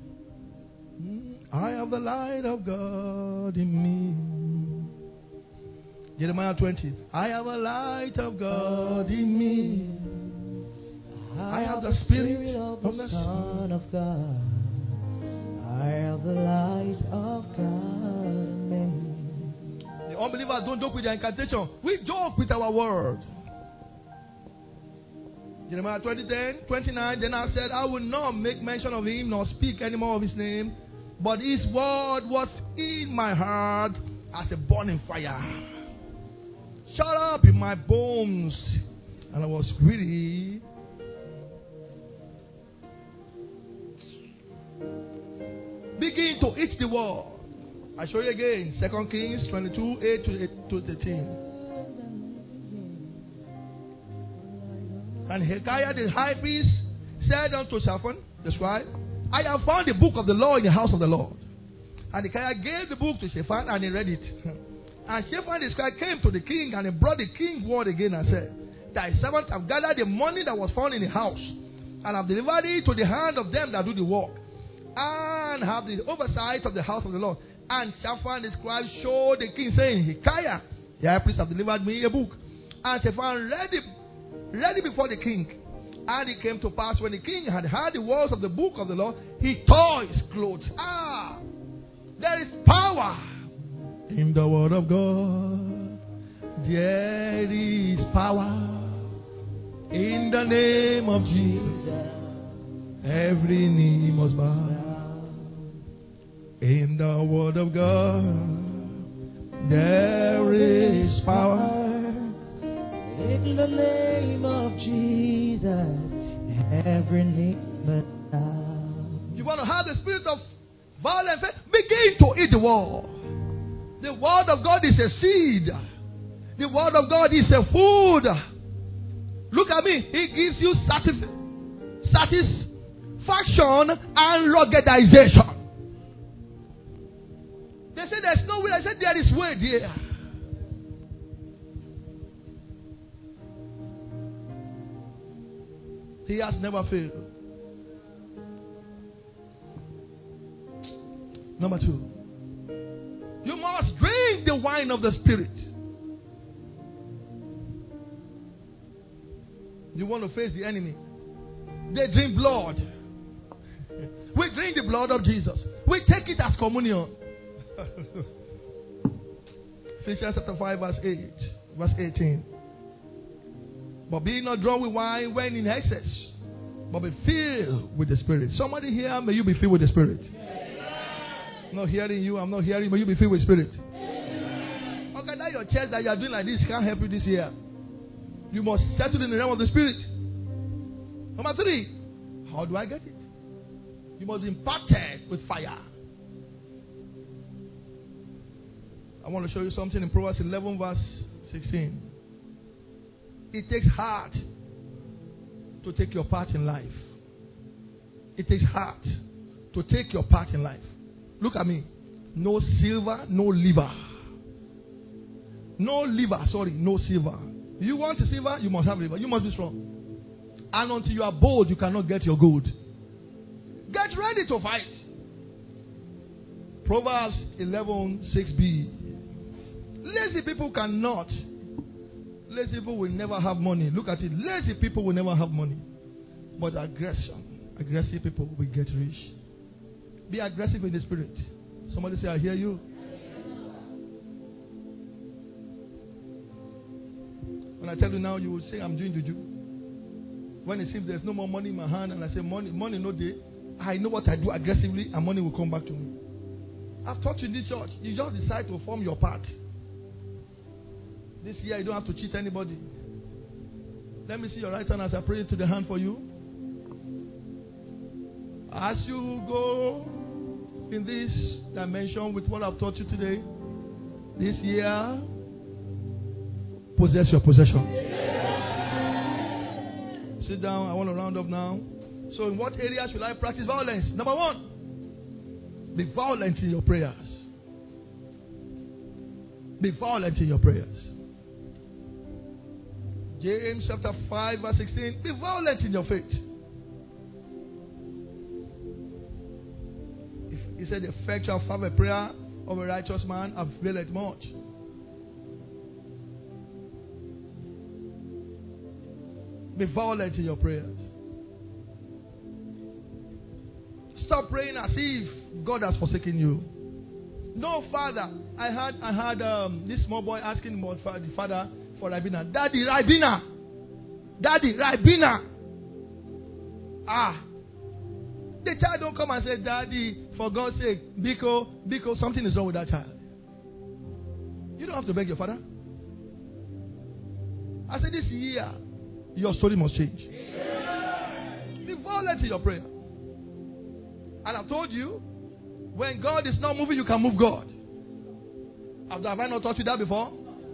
B: I have the light of God in me. Jeremiah twenty. I have a light of God in me. I have the spirit of the Son of God. I have the light of God in me. The unbelievers don't joke with their incantation. We joke with our word. Jeremiah twenty, ten, twenty-nine. Then I said, I will not make mention of him nor speak any more of his name. But his word was in my heart as a burning fire. Shut up in my bones. And I was weary. Begin to eat the word. I show you again. Second Kings twenty-two, eight to thirteen. And Hilkiah the high priest said unto Shaphan the scribe, I have found the book of the law in the house of the Lord. And Hilkiah gave the book to Shaphan, and he read it. And Shaphan the scribe came to the king, and he brought the king word again and said, Thy servants have gathered the money that was found in the house, and have delivered it to the hand of them that do the work, and have the oversight of the house of the Lord. And Shaphan the scribe showed the king, saying, Hilkiah the high priest have delivered me a book. And Shaphan read it, read it before the king. And it came to pass, when the king had heard the words of the book of the law, he tore his clothes. Ah, there is power in the word of God. There is power in the name of Jesus. Every knee must bow. In the word of God, there is power in the name of Jesus. Every knee must bow. You want to have the spirit of violence? Begin to eat the word. The word of God is a seed. The word of God is a food. Look at me. It gives you satisf- satisfaction and ruggedization. They say there's no way. I said there is way there. He has never failed. Number two. You must drink the wine of the Spirit. You want to face the enemy. They drink blood. We drink the blood of Jesus. We take it as communion. Ephesians chapter five, verse eight, verse eighteen. But be not drunk with wine when in excess, but be filled with the Spirit. Somebody here, may you be filled with the Spirit. I'm not hearing you. I'm not hearing. May you be filled with Spirit. Okay, that your chest that you are doing like this can't help you this year. You must settle in the realm of the Spirit. Number three, how do I get it? You must be impacted with fire. I want to show you something in Proverbs eleven verse sixteen. It takes heart to take your part in life. It takes heart to take your part in life. Look at me. No silver, no liver. No liver, sorry, no silver. You want a silver, you must have liver. You must be strong. And until you are bold, you cannot get your gold. Get ready to fight. Proverbs eleven six b. Lazy people cannot. Lazy people will never have money. Look at it. Lazy people will never have money. But aggression, aggressive people will get rich. Be aggressive in the spirit. Somebody say, I hear you. When I tell you now, you will say, I'm doing juju. When it seems there's no more money in my hand, and I say, money, money no day, I know what I do aggressively, and money will come back to me. I've taught you in this church. You just decide to form your part. This year, you don't have to cheat anybody. Let me see your right hand as I pray to the hand for you. As you go in this dimension with what I've taught you today, this year, possess your possession. Yeah. Sit down. I want to round up now. So, in what areas will I practice violence? Number one, be violent in your prayers. Be violent in your prayers. James chapter five, verse sixteen. Be violent in your faith. He said, the effectual fervent prayer of a righteous man availeth much. Be violent in your prayers. Stop praying as if God has forsaken you. No, Father. I had I had um, this small boy asking about the father for Ribena. Daddy, Ribena. Daddy, Ribena. Ah. The child don't come and say, Daddy, for God's sake, Biko, Biko, something is wrong with that child. You don't have to beg your father. I said, this year, your story must change. Be violent in your prayer. And I've told you, when God is not moving, you can move God. Have I not taught you that before?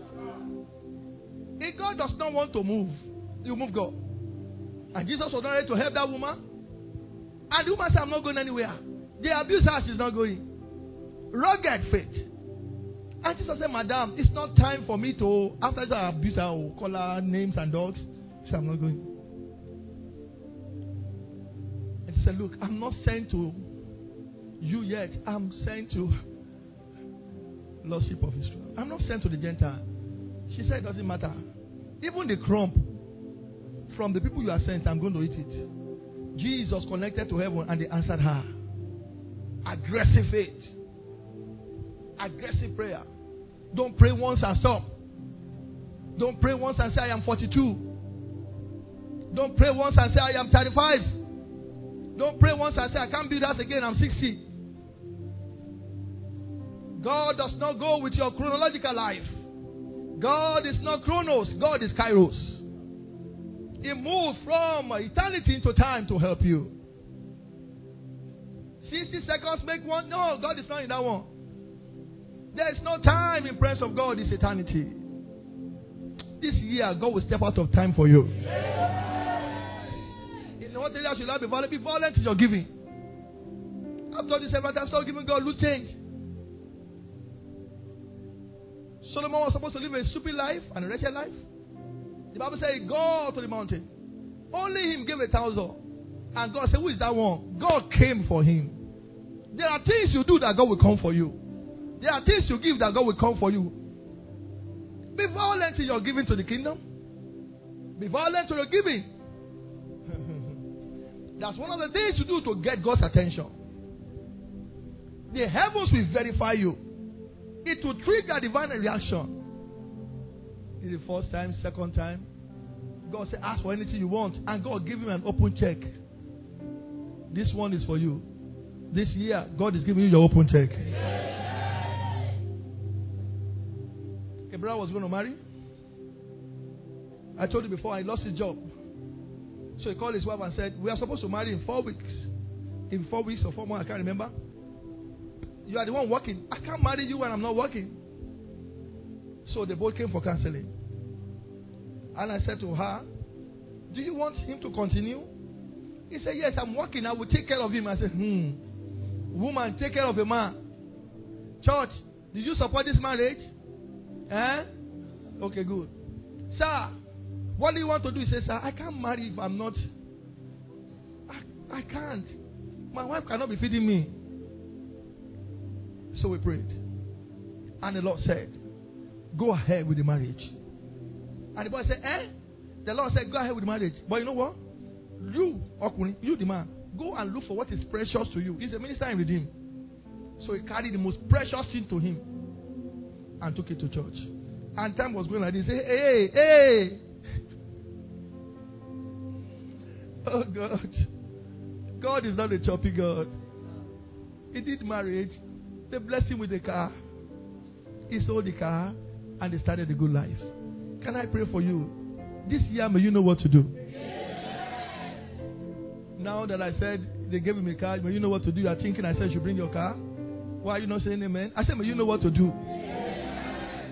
B: If God does not want to move, you move God. And Jesus was not ready to help that woman. And the woman said, I'm not going anywhere. The abuse her, she's not going. Rugged faith. And Jesus said, Madam, it's not time for me to, after I abuse her, I will call her names and dogs. She said, I'm not going. And she said, look, I'm not sent to you yet. I'm sent to Lordship of Israel. I'm not sent to the Gentile. She said, it doesn't matter. Even the crumb from the people you are sent, I'm going to eat it. Jesus connected to heaven and they answered her. Aggressive faith. Aggressive prayer. Don't pray once and stop. Don't pray once and say, I am forty-two. Don't pray once and say, I am thirty-five. Don't pray once and say, I can't do that again, I'm sixty. God does not go with your chronological life. God is not chronos. God is kairos. He moved from eternity into time to help you. sixty seconds make one. No, God is not in that one. There is no time in presence of God. It's eternity. This year, God will step out of time for you. In what area should I be violent? Be violent in your giving. I've told you several times, stop giving God loose change. Solomon was supposed to live a stupid life and a wretched life. The Bible says, go to the mountain. Only him gave a thousand. And God said, who is that one? God came for him. There are things you do that God will come for you. There are things you give that God will come for you. Be violent in your giving to the kingdom. Be violent in your giving. That's one of the things you do to get God's attention. The heavens will verify you. It will trigger divine reaction. The first time, second time, God said, ask for anything you want. And God give him an open check. This one is for you. This year, God is giving you your open check. A brother was going to marry. I told you before, I lost his job. So he called his wife and said, we are supposed to marry in four weeks. In four weeks or four months, I can't remember. You are the one working. I can't marry you when I'm not working. So they both came for counseling. And I said to her, do you want him to continue? He said, yes, I'm working. I will take care of him. I said, hmm. Woman, take care of a man. Church, did you support this marriage? Eh? Okay, good. Sir, what do you want to do? He said, sir, I can't marry if I'm not. I, I can't. My wife cannot be feeding me. So we prayed. And the Lord said, go ahead with the marriage. And the boy said, eh? The Lord said, go ahead with the marriage. But you know what? You, Okuni, you the man, go and look for what is precious to you. He's a minister in Redeem. So he carried the most precious thing to him and took it to church. And time was going like this. He said, hey, hey. Oh God. God is not a choppy God. He did marriage. They blessed him with a car. He sold the car and they started a good life. Can I pray for you? This year, may you know what to do. Yeah. Now that I said they gave him a car, may you know what to do. You are thinking I said you should bring your car. Why are you not saying amen? I said, may you know what to do. Yeah.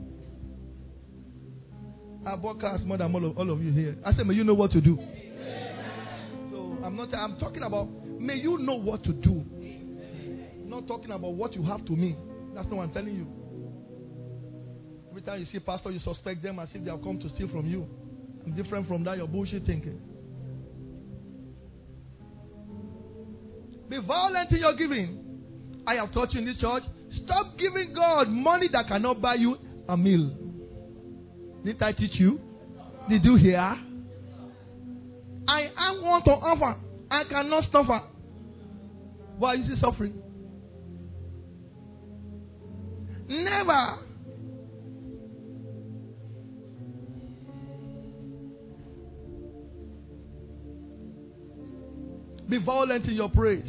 B: I bought cars more than all of, all of you here. I said, may you know what to do. Yeah. So I'm not. I'm talking about may you know what to do. I'm not talking about what you have to me. That's not what I'm telling you. Every time you see a pastor, you suspect them as if they have come to steal from you. I'm different from that, your bullshit thinking. Be violent in your giving. I have taught you in this church. Stop giving God money that cannot buy you a meal. Didn't I teach you? Did you hear? I am want to offer. I cannot suffer. Why is he suffering? Never. Be violent in your praise.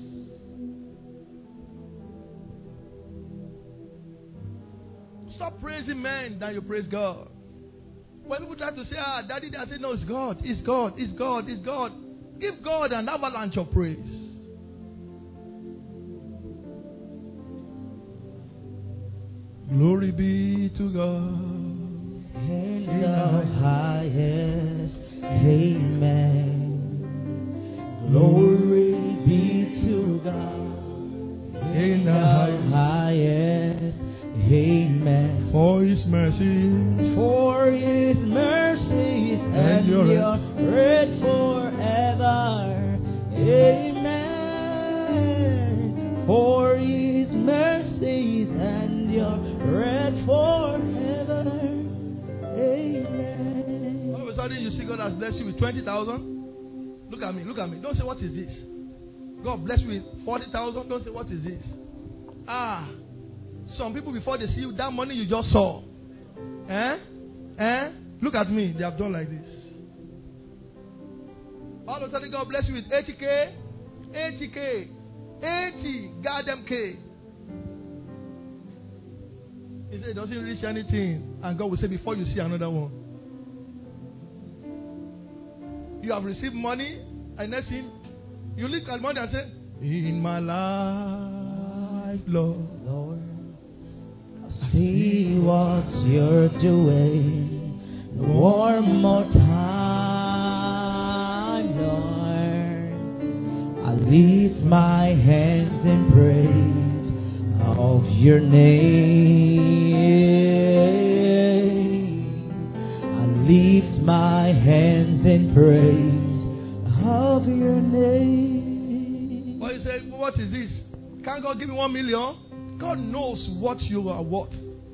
B: Stop praising men than you praise God. When people try to say, ah, daddy, I say, no, it's God, it's God, it's God, it's God. Give God an avalanche of praise. Glory be to God
C: in the highest. Amen. Glory be to God in the highest. Amen.
B: For His mercy,
C: for His mercies and your great forever. Amen. For His mercies and your great forever. Amen.
B: All of a sudden, you see God has blessed you with twenty thousand. Look at me, look at me. Don't say, what is this? God bless you with forty thousand. Don't say, what is this? Ah, some people, before they see you, that money you just saw. Eh? Eh? Look at me. They have done like this. All of a sudden, God bless you with eighty K. eighty K. eighty goddamn K. He said it doesn't reach anything. And God will say, before you see another one. You have received money, and next thing, you look at money and say, in my life, Lord,
C: Lord, see what you're doing. One more time, Lord. I lift my hands in praise of your name. I lift my hands in praise of your name.
B: Well, you say, what is this? Can't God give me one million? God knows what you are worth.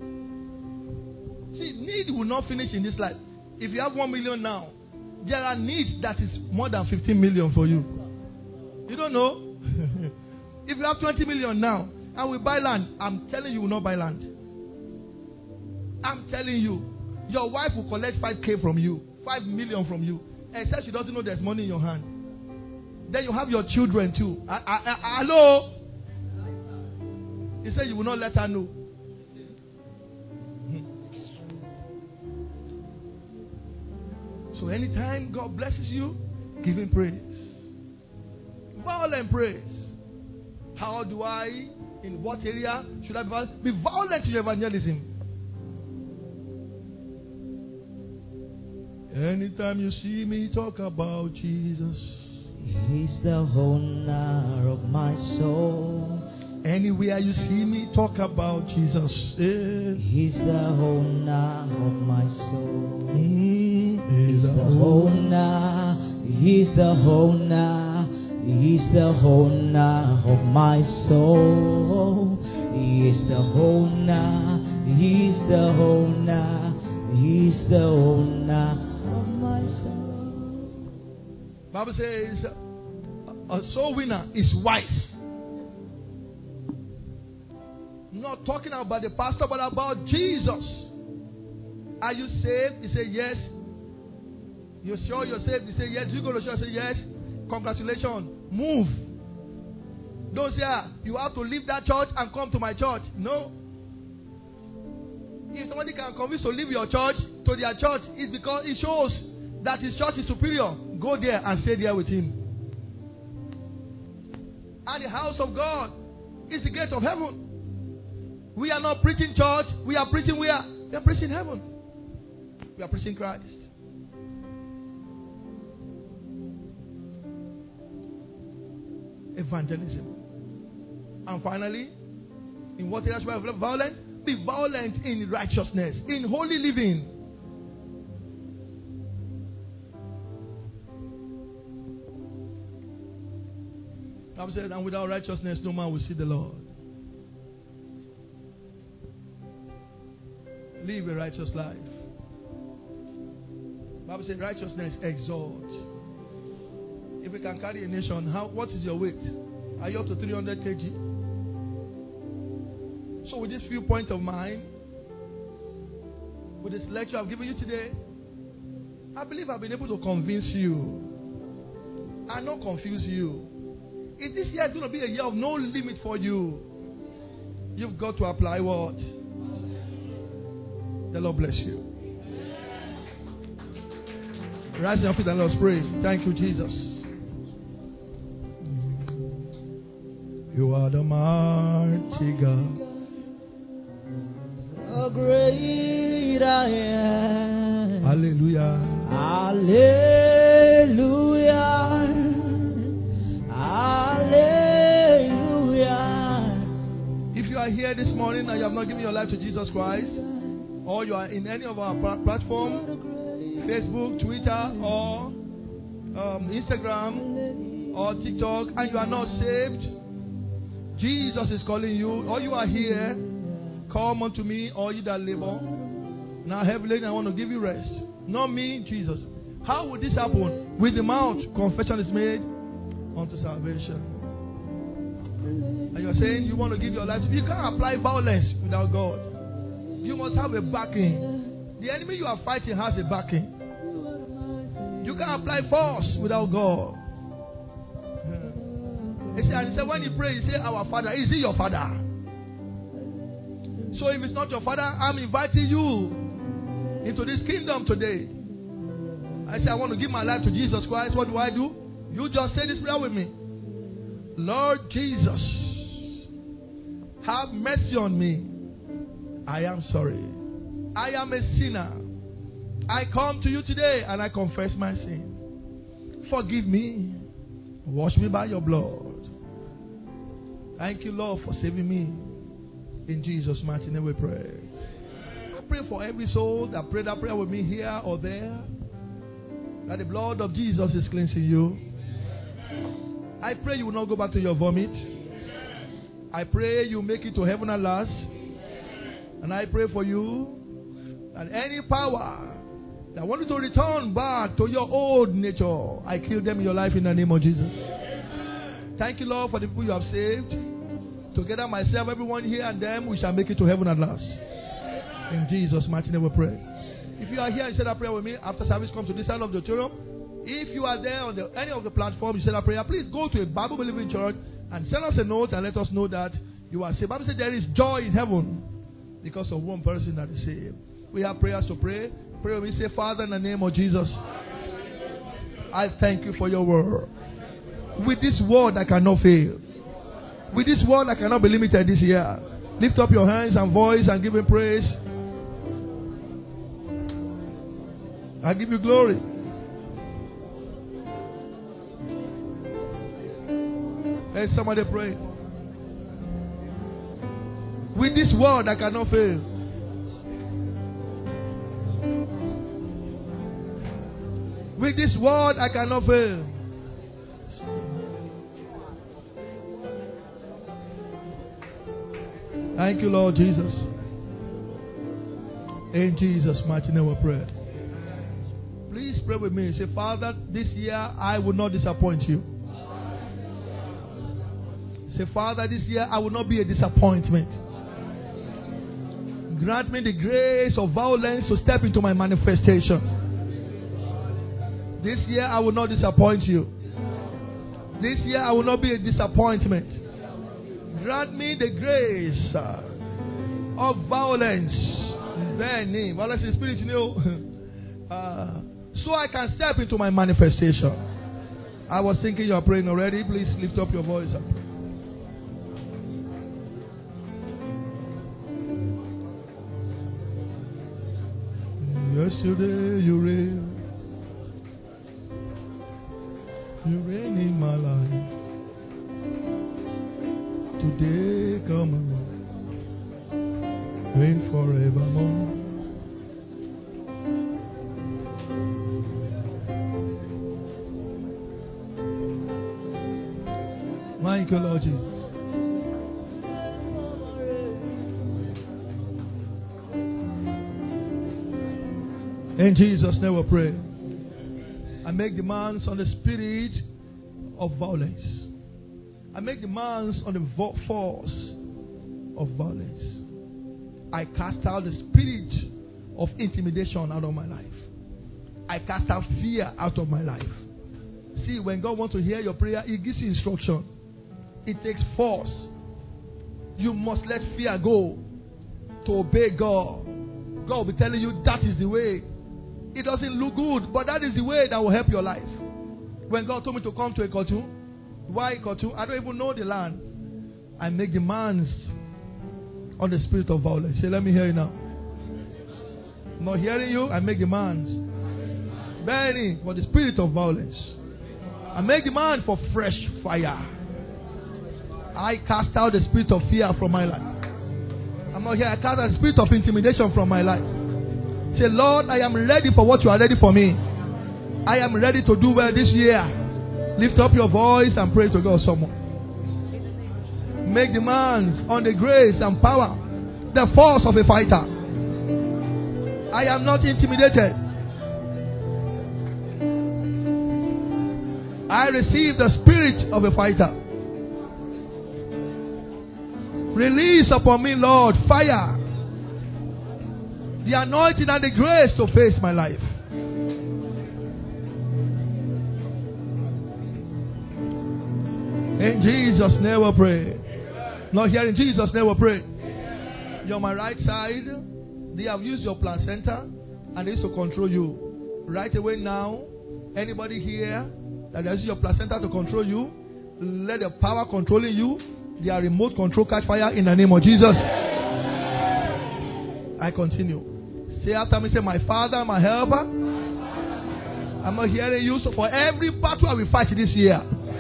B: See, need will not finish in this life. If you have one million now, there are needs that is more than fifteen million for you. You don't know? If you have twenty million now and we buy land, I'm telling you, you will not buy land. I'm telling you, your wife will collect five K from you, five million from you, except she doesn't know there's money in your hand. Then you have your children too. I, I, I, hello? He said you will not let her know. So anytime God blesses you, give Him praise. Violent praise. How do I, in what area should I be violent? Be violent in your evangelism. Anytime you see me talk about Jesus,
C: He's the owner of my soul.
B: Anywhere you see me talk about Jesus, eh.
C: He's the owner of my soul.
B: Mm,
C: He's the owner. He's the owner. He's the owner of my soul. He's the owner. He's the owner. He's the owner of my soul.
B: Bible says a soul winner is wise. Not talking about the pastor, but about Jesus. Are you saved? You say yes. You're sure you're saved? You say yes. You go to church? Say yes. Congratulations. Move. Don't say ah, you have to leave that church and come to my church. No. If somebody can convince you to leave your church to their church, it's because it shows that his church is superior. Go there and stay there with him. And the house of God is the gate of heaven. We are not preaching church. We are preaching where? We are preaching heaven. We are preaching Christ. Evangelism. And finally, in what areas we have violence? Be violent in righteousness, in holy living. I've said, and without righteousness, no man will see the Lord. Live a righteous life. Bible says righteousness exalts. If we can carry a nation, how? What is your weight? Are you up to three hundred kilograms? So with this few points of mine, with this lecture I've given you today, I believe I've been able to convince you and not confuse you. If this year is going to be a year of no limit for you, you've got to apply what? The Lord bless you. Rise on your feet and let us pray. Thank you, Jesus. You are the mighty God.
C: The great I am.
B: Hallelujah.
C: Hallelujah. Hallelujah.
B: If you are here this morning and you have not given your life to Jesus Christ, or you are in any of our platforms, Facebook, Twitter, or um, Instagram, or TikTok, and you are not saved, Jesus is calling you, or you are here, come unto me, all you that labor. Now, heavily, I want to give you rest. Not me, Jesus. How would this happen? With the mouth, confession is made unto salvation. And you are saying you want to give your life. You can't apply violence without God. You must have a backing. The enemy you are fighting has a backing. You can't apply force without God. He said, he said, when you pray, you say, our Father. Is he your Father? So if it's not your Father, I'm inviting you into this kingdom today. I say, I want to give my life to Jesus Christ. What do I do? You just say this prayer with me. Lord Jesus, have mercy on me. I am sorry. I am a sinner. I come to you today and I confess my sin. Forgive me. Wash me by your blood. Thank you, Lord, for saving me. In Jesus' mighty name we pray. I pray for every soul that prayed that prayer with me here or there, that the blood of Jesus is cleansing you. I pray you will not go back to your vomit. I pray you make it to heaven at last. And I pray for you that any power that want you to return back to your old nature, I kill them in your life in the name of Jesus. Thank you, Lord, for the people you have saved. Together, myself, everyone here and them, we shall make it to heaven at last. In Jesus' mighty name we pray. If you are here and say that prayer with me, after service, come to this side of the auditorium. If you are there on the, any of the platforms, you say that prayer, please go to a Bible-believing church and send us a note and let us know that you are saved. Bible says there is joy in heaven because of one person that is saved. We have prayers to pray. Pray with me. Say, Father, in the name of Jesus, I thank you for your word. With this word I cannot fail. With this word I cannot be limited this year. Lift up your hands and voice and give him praise. I give you glory. Let somebody pray. With this word I cannot fail. With this word I cannot fail. Thank you, Lord Jesus. In Jesus' mighty name we pray. Please pray with me. Say, Father, this year I will not disappoint you. Say, Father, this year I will not be a disappointment. Grant me the grace of violence to step into my manifestation. This year I will not disappoint you. This year I will not be a disappointment. Grant me the grace uh, of violence. Their name. Violence is spirit, you know. uh, so I can step into my manifestation. I was thinking you are praying already. Please lift up your voice up. Yesterday you reign. You reign in my life. Today come on, reign forevermore. Thank you, Lord Jesus. In Jesus' name we pray. I make demands on the spirit of violence. I make demands on the vo- force of violence. I cast out the spirit of intimidation out of my life. I cast out fear out of my life. See, when God wants to hear your prayer, He gives you instruction. It takes force. You must let fear go to obey God. God will be telling you that is the way. It doesn't look good, but that is the way that will help your life. When God told me to come to Ikotu, why Ikotu? I don't even know the land. I make demands on the spirit of violence. Say, let me hear you now. I'm not hearing you. I make demands. Benny, for the spirit of violence. I make demand for fresh fire. I cast out the spirit of fear from my life. I'm not here. I cast out the spirit of intimidation from my life. Say, Lord, I am ready for what you are ready for me. I am ready to do well this year. Lift up your voice and pray to God someone. Make demands on the grace and power, the force of a fighter. I am not intimidated. I receive the spirit of a fighter. Release upon me, Lord, fire. The anointing and the grace to face my life. In Jesus' name we pray. Not here, in Jesus' name we pray. You're on my right side. They have used your placenta and they used to control you. Right away now, anybody here that has used your placenta to control you, let the power controlling you, their remote control catch fire in the name of Jesus. I continue. Say after me, say, my Father, my helper. I'm not hearing you. So for every battle I will fight this year,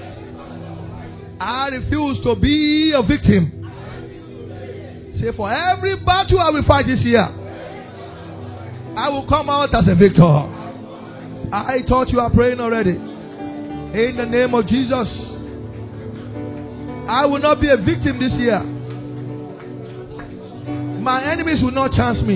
B: I refuse to be a victim. Say, for every battle I will fight this year, I will come out as a victor. I thought you are praying already. In the name of Jesus, I will not be a victim this year. My enemies will not chance me.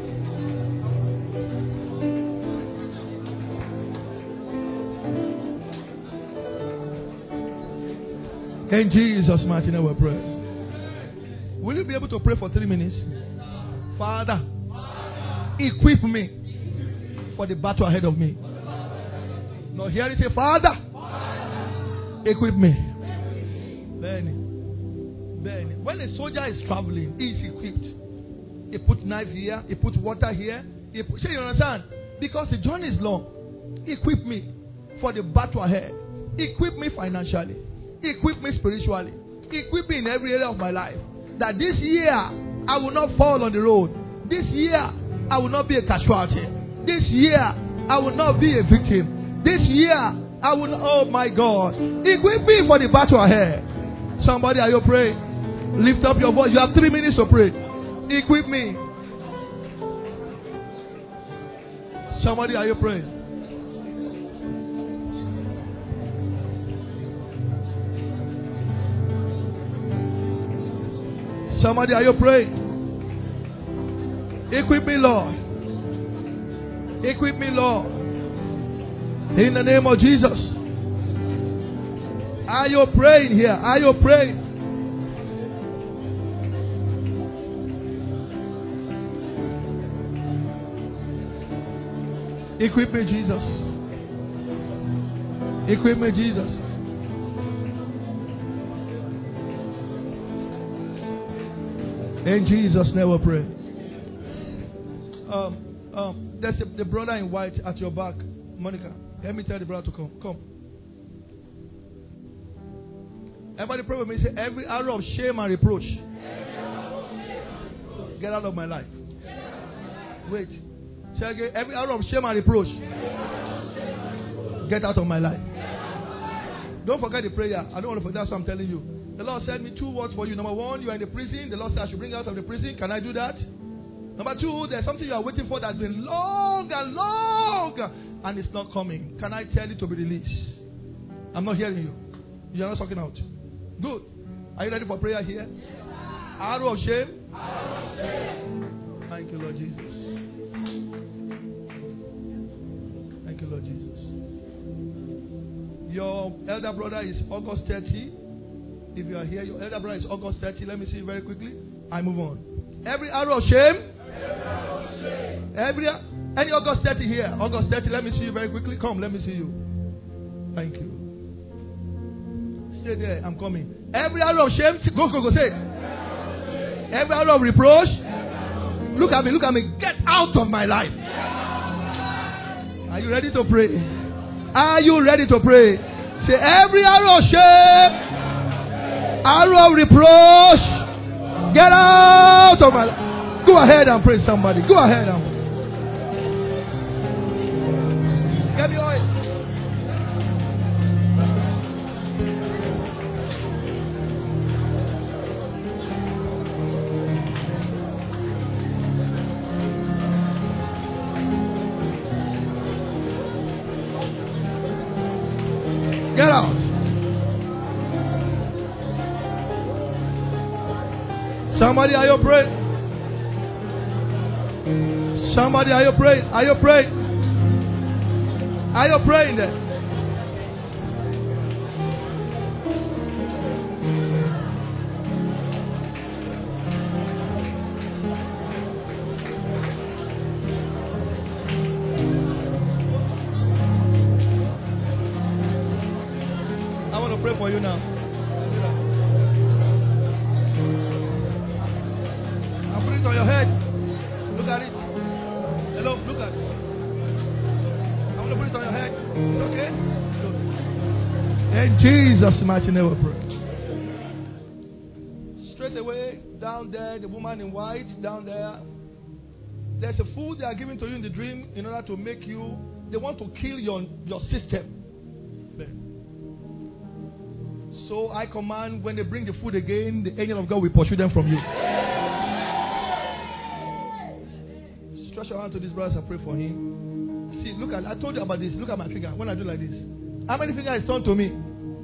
B: In Jesus' mighty name we pray. Will you be able to pray for three minutes? Father, equip me for the battle ahead of me. Now here it say, Father, equip me. Then, then, when a soldier is traveling, he is equipped. He put knife here, he put water here. He put, so you understand? Because the journey is long. Equip me for the battle ahead. Equip me financially. Equip me spiritually. Equip me in every area of my life. That this year, I will not fall on the road. This year, I will not be a casualty. This year, I will not be a victim. This year, I will not, oh my God. Equip me for the battle ahead. Somebody, are you praying? Lift up your voice. You have three minutes to pray. Equip me. Somebody, are you praying? Somebody, are you praying? Equip me, Lord. Equip me, Lord. In the name of Jesus. Are you praying here? Are you praying? Equip me, Jesus. Equip me, Jesus. In Jesus' name we pray. Um, um, there's a, the brother in white at your back, Monica. Let me tell the brother to come. Come. Everybody pray with me. Say, every arrow of shame and reproach, get out of my life. Wait. Say again. Every arrow of shame and reproach, get out of my life. Don't forget the prayer. I don't want to forget. That's what I'm telling you. The Lord sent me two words for you. Number one, you are in the prison. The Lord said I should bring you out of the prison. Can I do that? Number two, there's something you are waiting for that's been long and long and it's not coming. Can I tell you to be released? I'm not hearing you. You're not talking out. Good. Are you ready for prayer here? Arrow of shame. Arrow of shame. Thank you, Lord Jesus. Thank you, Lord Jesus. Your elder brother is August thirtieth. If you are here, your elder brother is August thirtieth. Let me see you very quickly. I move on. Every arrow of shame. Every any August thirtieth here. August thirtieth. Let me see you very quickly. Come, let me see you. Thank you. Stay there. I'm coming. Every arrow of shame. Go, go, go. Say it. Every arrow of reproach. Look at me. Look at me. Get out of my life. Are you ready to pray? Are you ready to pray? Say every arrow of shame. Arrow of reproach. Get out of my life. Go ahead and pray somebody. Go ahead and get the oil. Get out. Somebody, are you praying? Somebody, are you praying? Are you praying? Are you praying there? I want to pray for you now. I'll put it on your head. Look at it. Hello, look at it. I want to put it on your head. It's okay? Good. In Jesus' mighty name we pray. Straight away, down there, the woman in white, down there. There's a food they are giving to you in the dream in order to make you, they want to kill your, your system. So I command, when they bring the food again, the angel of God will pursue them from you. Stretch your hand to this brother and pray for him. See, look at, I told you about this. Look at my finger. When I do like this, how many fingers is turned to me?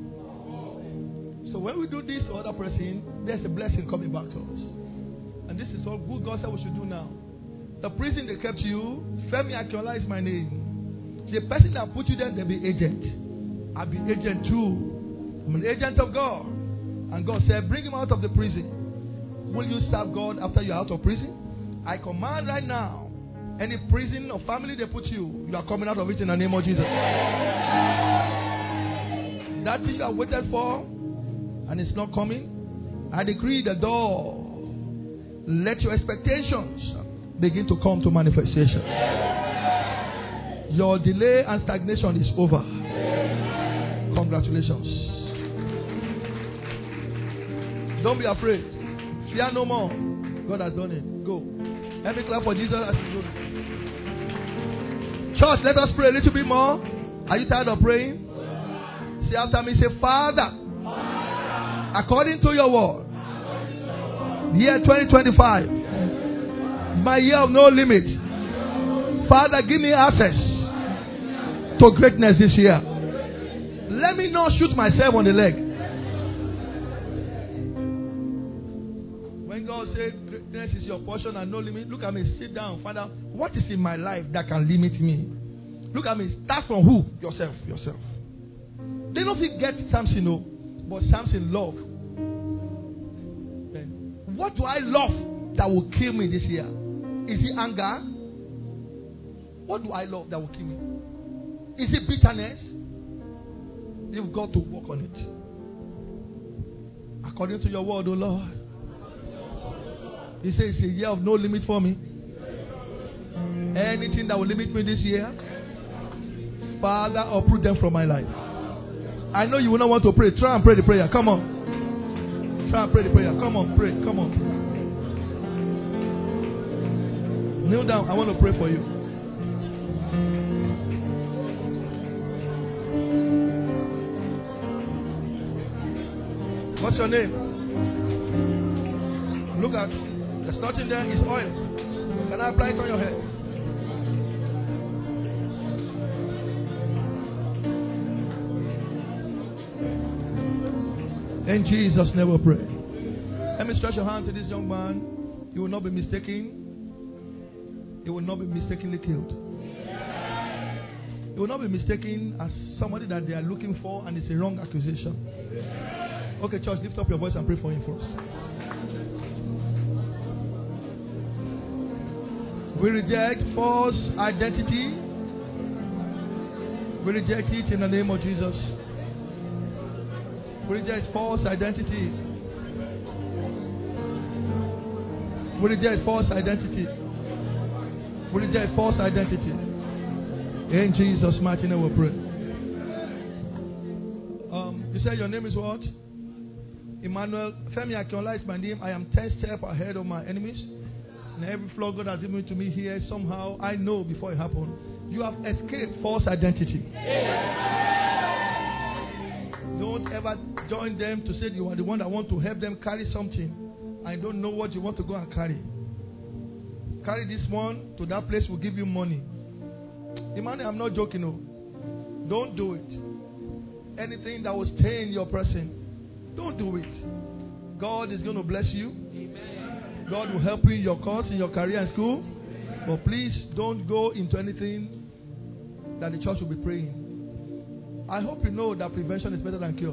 B: So when we do this to other person, there's a blessing coming back to us. And this is what good God said we should do now. The prison they kept you, Femi Akinola is my name. The person that put you there, they'll be agent. I'll be agent too. I'm an agent of God. And God said, bring him out of the prison. Will you serve God after you're out of prison? I command right now, any prison or family they put you, you are coming out of it in the name of Jesus. That thing you have waited for, and it's not coming, I decree the door. Let your expectations begin to come to manifestation. Your delay and stagnation is over. Congratulations. Don't be afraid. Fear no more. God has done it. Go. Let me clap for Jesus as he goes. Church, let us pray a little bit more. Are you tired of praying? Say after me, say, Father, according to your word, year twenty twenty-five, my year of no limit. Father, give me access to greatness this year. Let me not shoot myself on the leg. When God said greatness is your portion and no limit, look at me, sit down, Father, what is in my life that can limit me? Look at me, start from who? Yourself, yourself. They don't forget Samson, no, but Samson love. What do I love that will kill me this year? Is it anger? What do I love that will kill me? Is it bitterness? You've got to work on it. According to your word, O Lord. He says it's a year of no limit for me. Anything that will limit me this year, Father, uproot them from my life. I know you will not want to pray. Try and pray the prayer. Come on. Try and pray the prayer. Come on, pray. Come on. Kneel down. I want to pray for you. What's your name? Look at. There's nothing there. It's oil. Can I apply it on your head? In Jesus' name we pray. Let me stretch your hand to this young man. You will not be mistaken. You will not be mistakenly killed. You will not be mistaken as somebody that they are looking for and it's a wrong accusation. Okay, church, lift up your voice and pray for him first. We reject false identity. We reject it in the name of Jesus. We reject false identity. We reject false identity. We reject false identity. In Jesus' mighty name we pray. Um, you said your name is what? Emmanuel. Femi Akinola is my name. I am ten steps ahead of my enemies. And every flaw God has given to me here, somehow I know before it happened. You have escaped false identity. Don't ever join them to say you are the one that want to help them carry something. I don't know what you want to go and carry. Carry this one to that place will give you money. Emmanuel, I'm not joking. No. Don't do it. Anything that will stain your person, don't do it. God is going to bless you. God will help you in your course, in your career and school. But please don't go into anything that the church will be praying. I hope you know that prevention is better than cure.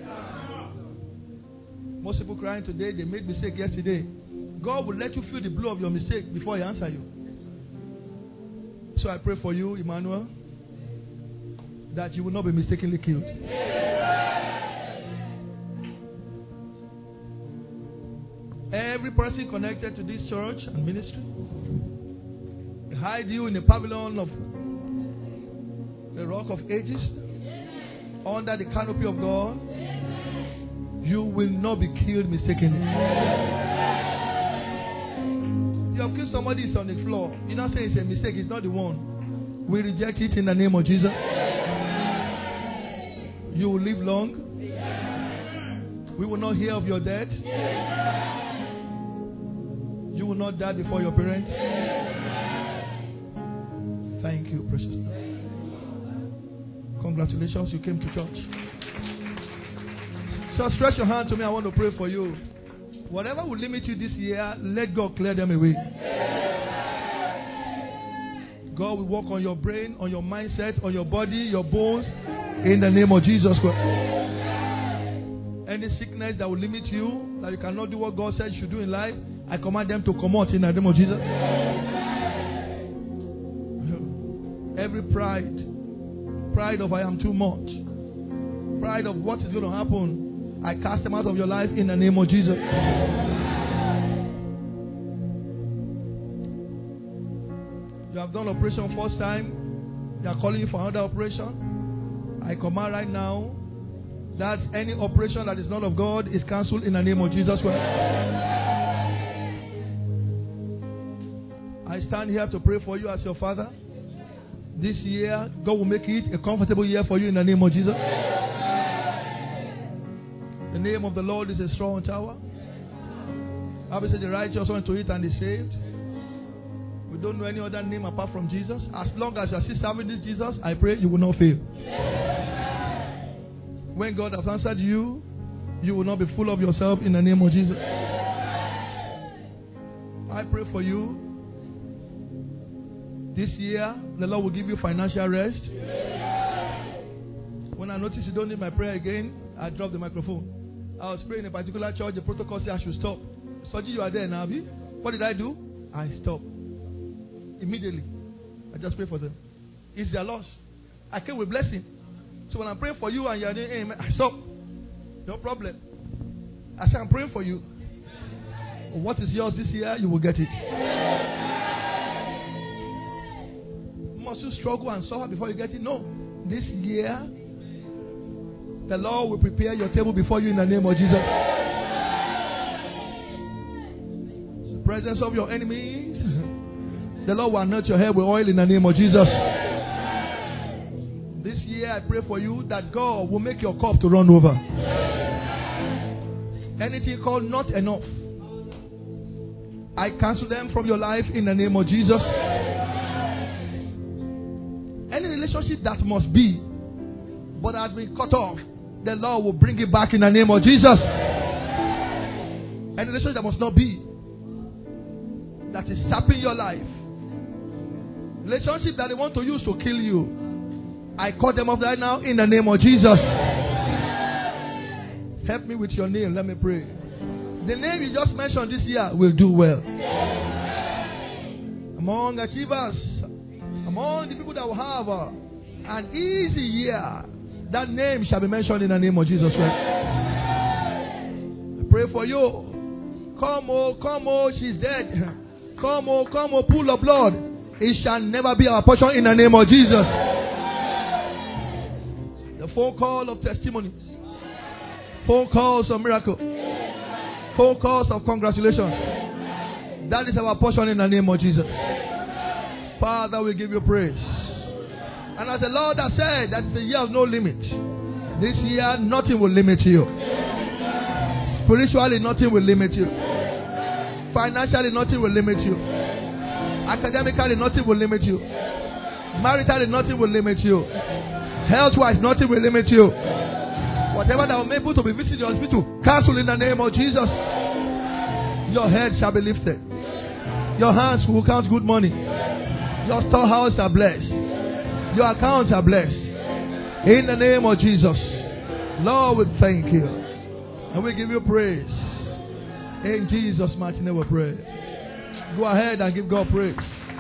B: Most people crying today, they made mistake yesterday. God will let you feel the blow of your mistake before He answer you. So I pray for you, Emmanuel, that you will not be mistakenly killed. Every person connected to this church and ministry, hide you in the pavilion of the rock of ages, under the canopy of God. You will not be killed mistakenly. You have killed somebody, it's on the floor. You not say it's a mistake, it's not the one. We reject it in the name of Jesus. You will live long. We will not hear of your death. You will not die before your parents. Thank you, precious Lord. Congratulations, you came to church. So stretch your hand to me. I want to pray for you. Whatever will limit you this year, let God clear them away. God will work on your brain, on your mindset, on your body, your bones, in the name of Jesus Christ. Any sickness that will limit you, that you cannot do what God said you should do in life, I command them to come out in the name of Jesus. Every pride, pride of I am too much, pride of what is going to happen, I cast them out of your life in the name of Jesus. You have done operation first time. They are calling you for another operation. I command right now, That any operation that is not of God is cancelled in the name of Jesus Christ. I stand here to pray for you as your father. This year, God will make it a comfortable year for you in the name of Jesus. The name of the Lord is a strong tower. Bible says the righteous run to it and is saved. We don't know any other name apart from Jesus. As long as you are still serving this Jesus, I pray you will not fail. When God has answered you, you will not be full of yourself in the name of Jesus. I pray for you. This year, the Lord will give you financial rest. When I notice you don't need my prayer again, I drop the microphone. I was praying in a particular church. The protocol said I should stop. Soji, you are there now. What did I do? I stopped. Immediately. I just pray for them. It's their loss. I came with blessing. So when I pray for you and you're doing amen, I stop. No problem. I say I'm praying for you. What is yours this year, you will get it. Must you struggle and suffer before you get it? No. This year, the Lord will prepare your table before you in the name of Jesus. The presence of your enemies, the Lord will anoint your head with oil in the name of Jesus. This year, I pray for you that God will make your cup to run over. Anything called not enough, I cancel them from your life in the name of Jesus. Any relationship that must be, but has been cut off, the Lord will bring it back in the name of Jesus. Any relationship that must not be, that is sapping your life, relationship that they want to use to kill you, I call them off right now in the name of Jesus. Help me with your name. Let me pray. The name you just mentioned this year will do well. Among achievers, among the people that will have uh, an easy year, that name shall be mentioned in the name of Jesus Christ. I pray for you. Come, oh, come, oh, she's dead. Come, oh, come, oh, pool of blood. It shall never be our portion in the name of Jesus. The phone call of testimonies, phone calls of miracle, phone calls of congratulations. That is our portion in the name of Jesus. Father, we give you praise. And as the Lord has said, that is a year of no limit. This year, nothing will limit you. Spiritually, nothing will limit you. Financially, nothing will limit you. Academically, nothing will limit you. Maritally, nothing will limit you. Health-wise, nothing will limit you. Whatever that will make you to be visiting your hospital, cancel in the name of Jesus. Your head shall be lifted. Your hands will count good money. Your storehouse are blessed. Your accounts are blessed. In the name of Jesus. Lord, we thank you. And we give you praise. In Jesus' mighty name we pray. Go ahead and give God praise.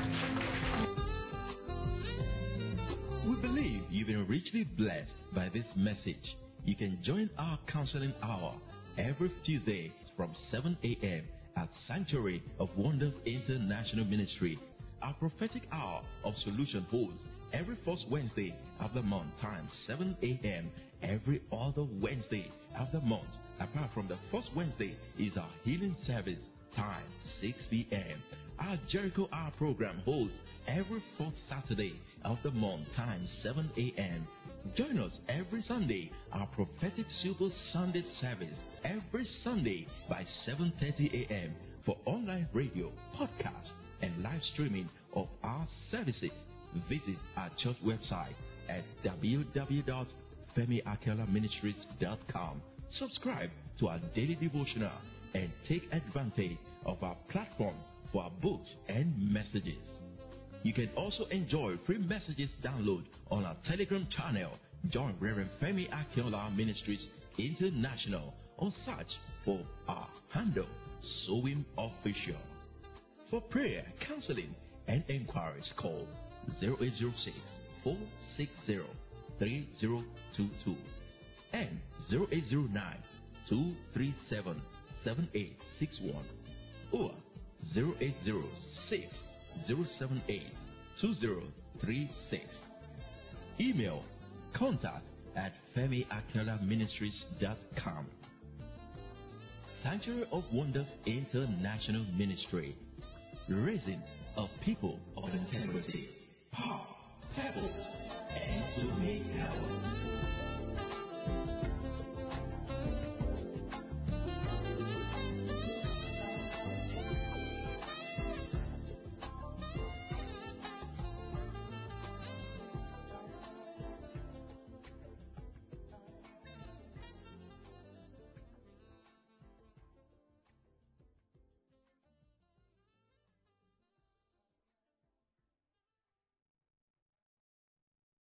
A: We believe you've been richly blessed by this message. You can join our counseling hour every Tuesday from seven a.m. at Sanctuary of Wonders International Ministry. Our prophetic hour of solution holds every first Wednesday of the month, times seven a.m. every other Wednesday of the month. Apart from the first Wednesday is our healing service, time six p.m. Our Jericho Hour program holds every fourth Saturday of the month, time seven a.m. Join us every Sunday, our prophetic Super Sunday service, every Sunday by seven thirty a.m. for online radio, podcast, and live streaming of our services. Visit our church website at w w w dot femi akela ministries dot com. Subscribe to our daily devotional and take advantage of our platform for our books and messages. You can also enjoy free messages download on our Telegram channel. Join Reverend Femi Akela Ministries International or search for our handle, Sowing Official. For prayer, counseling, and inquiries, call zero eight zero six, four six zero, three zero two two and zero eight zero nine, two three seven, seven eight six one or zero eight zero six, zero seven eight, two zero three six. Email contact at femi akiola ministries dot com. Sanctuary of Wonders International Ministry, raising a people of integrity, power, purpose, and dominion.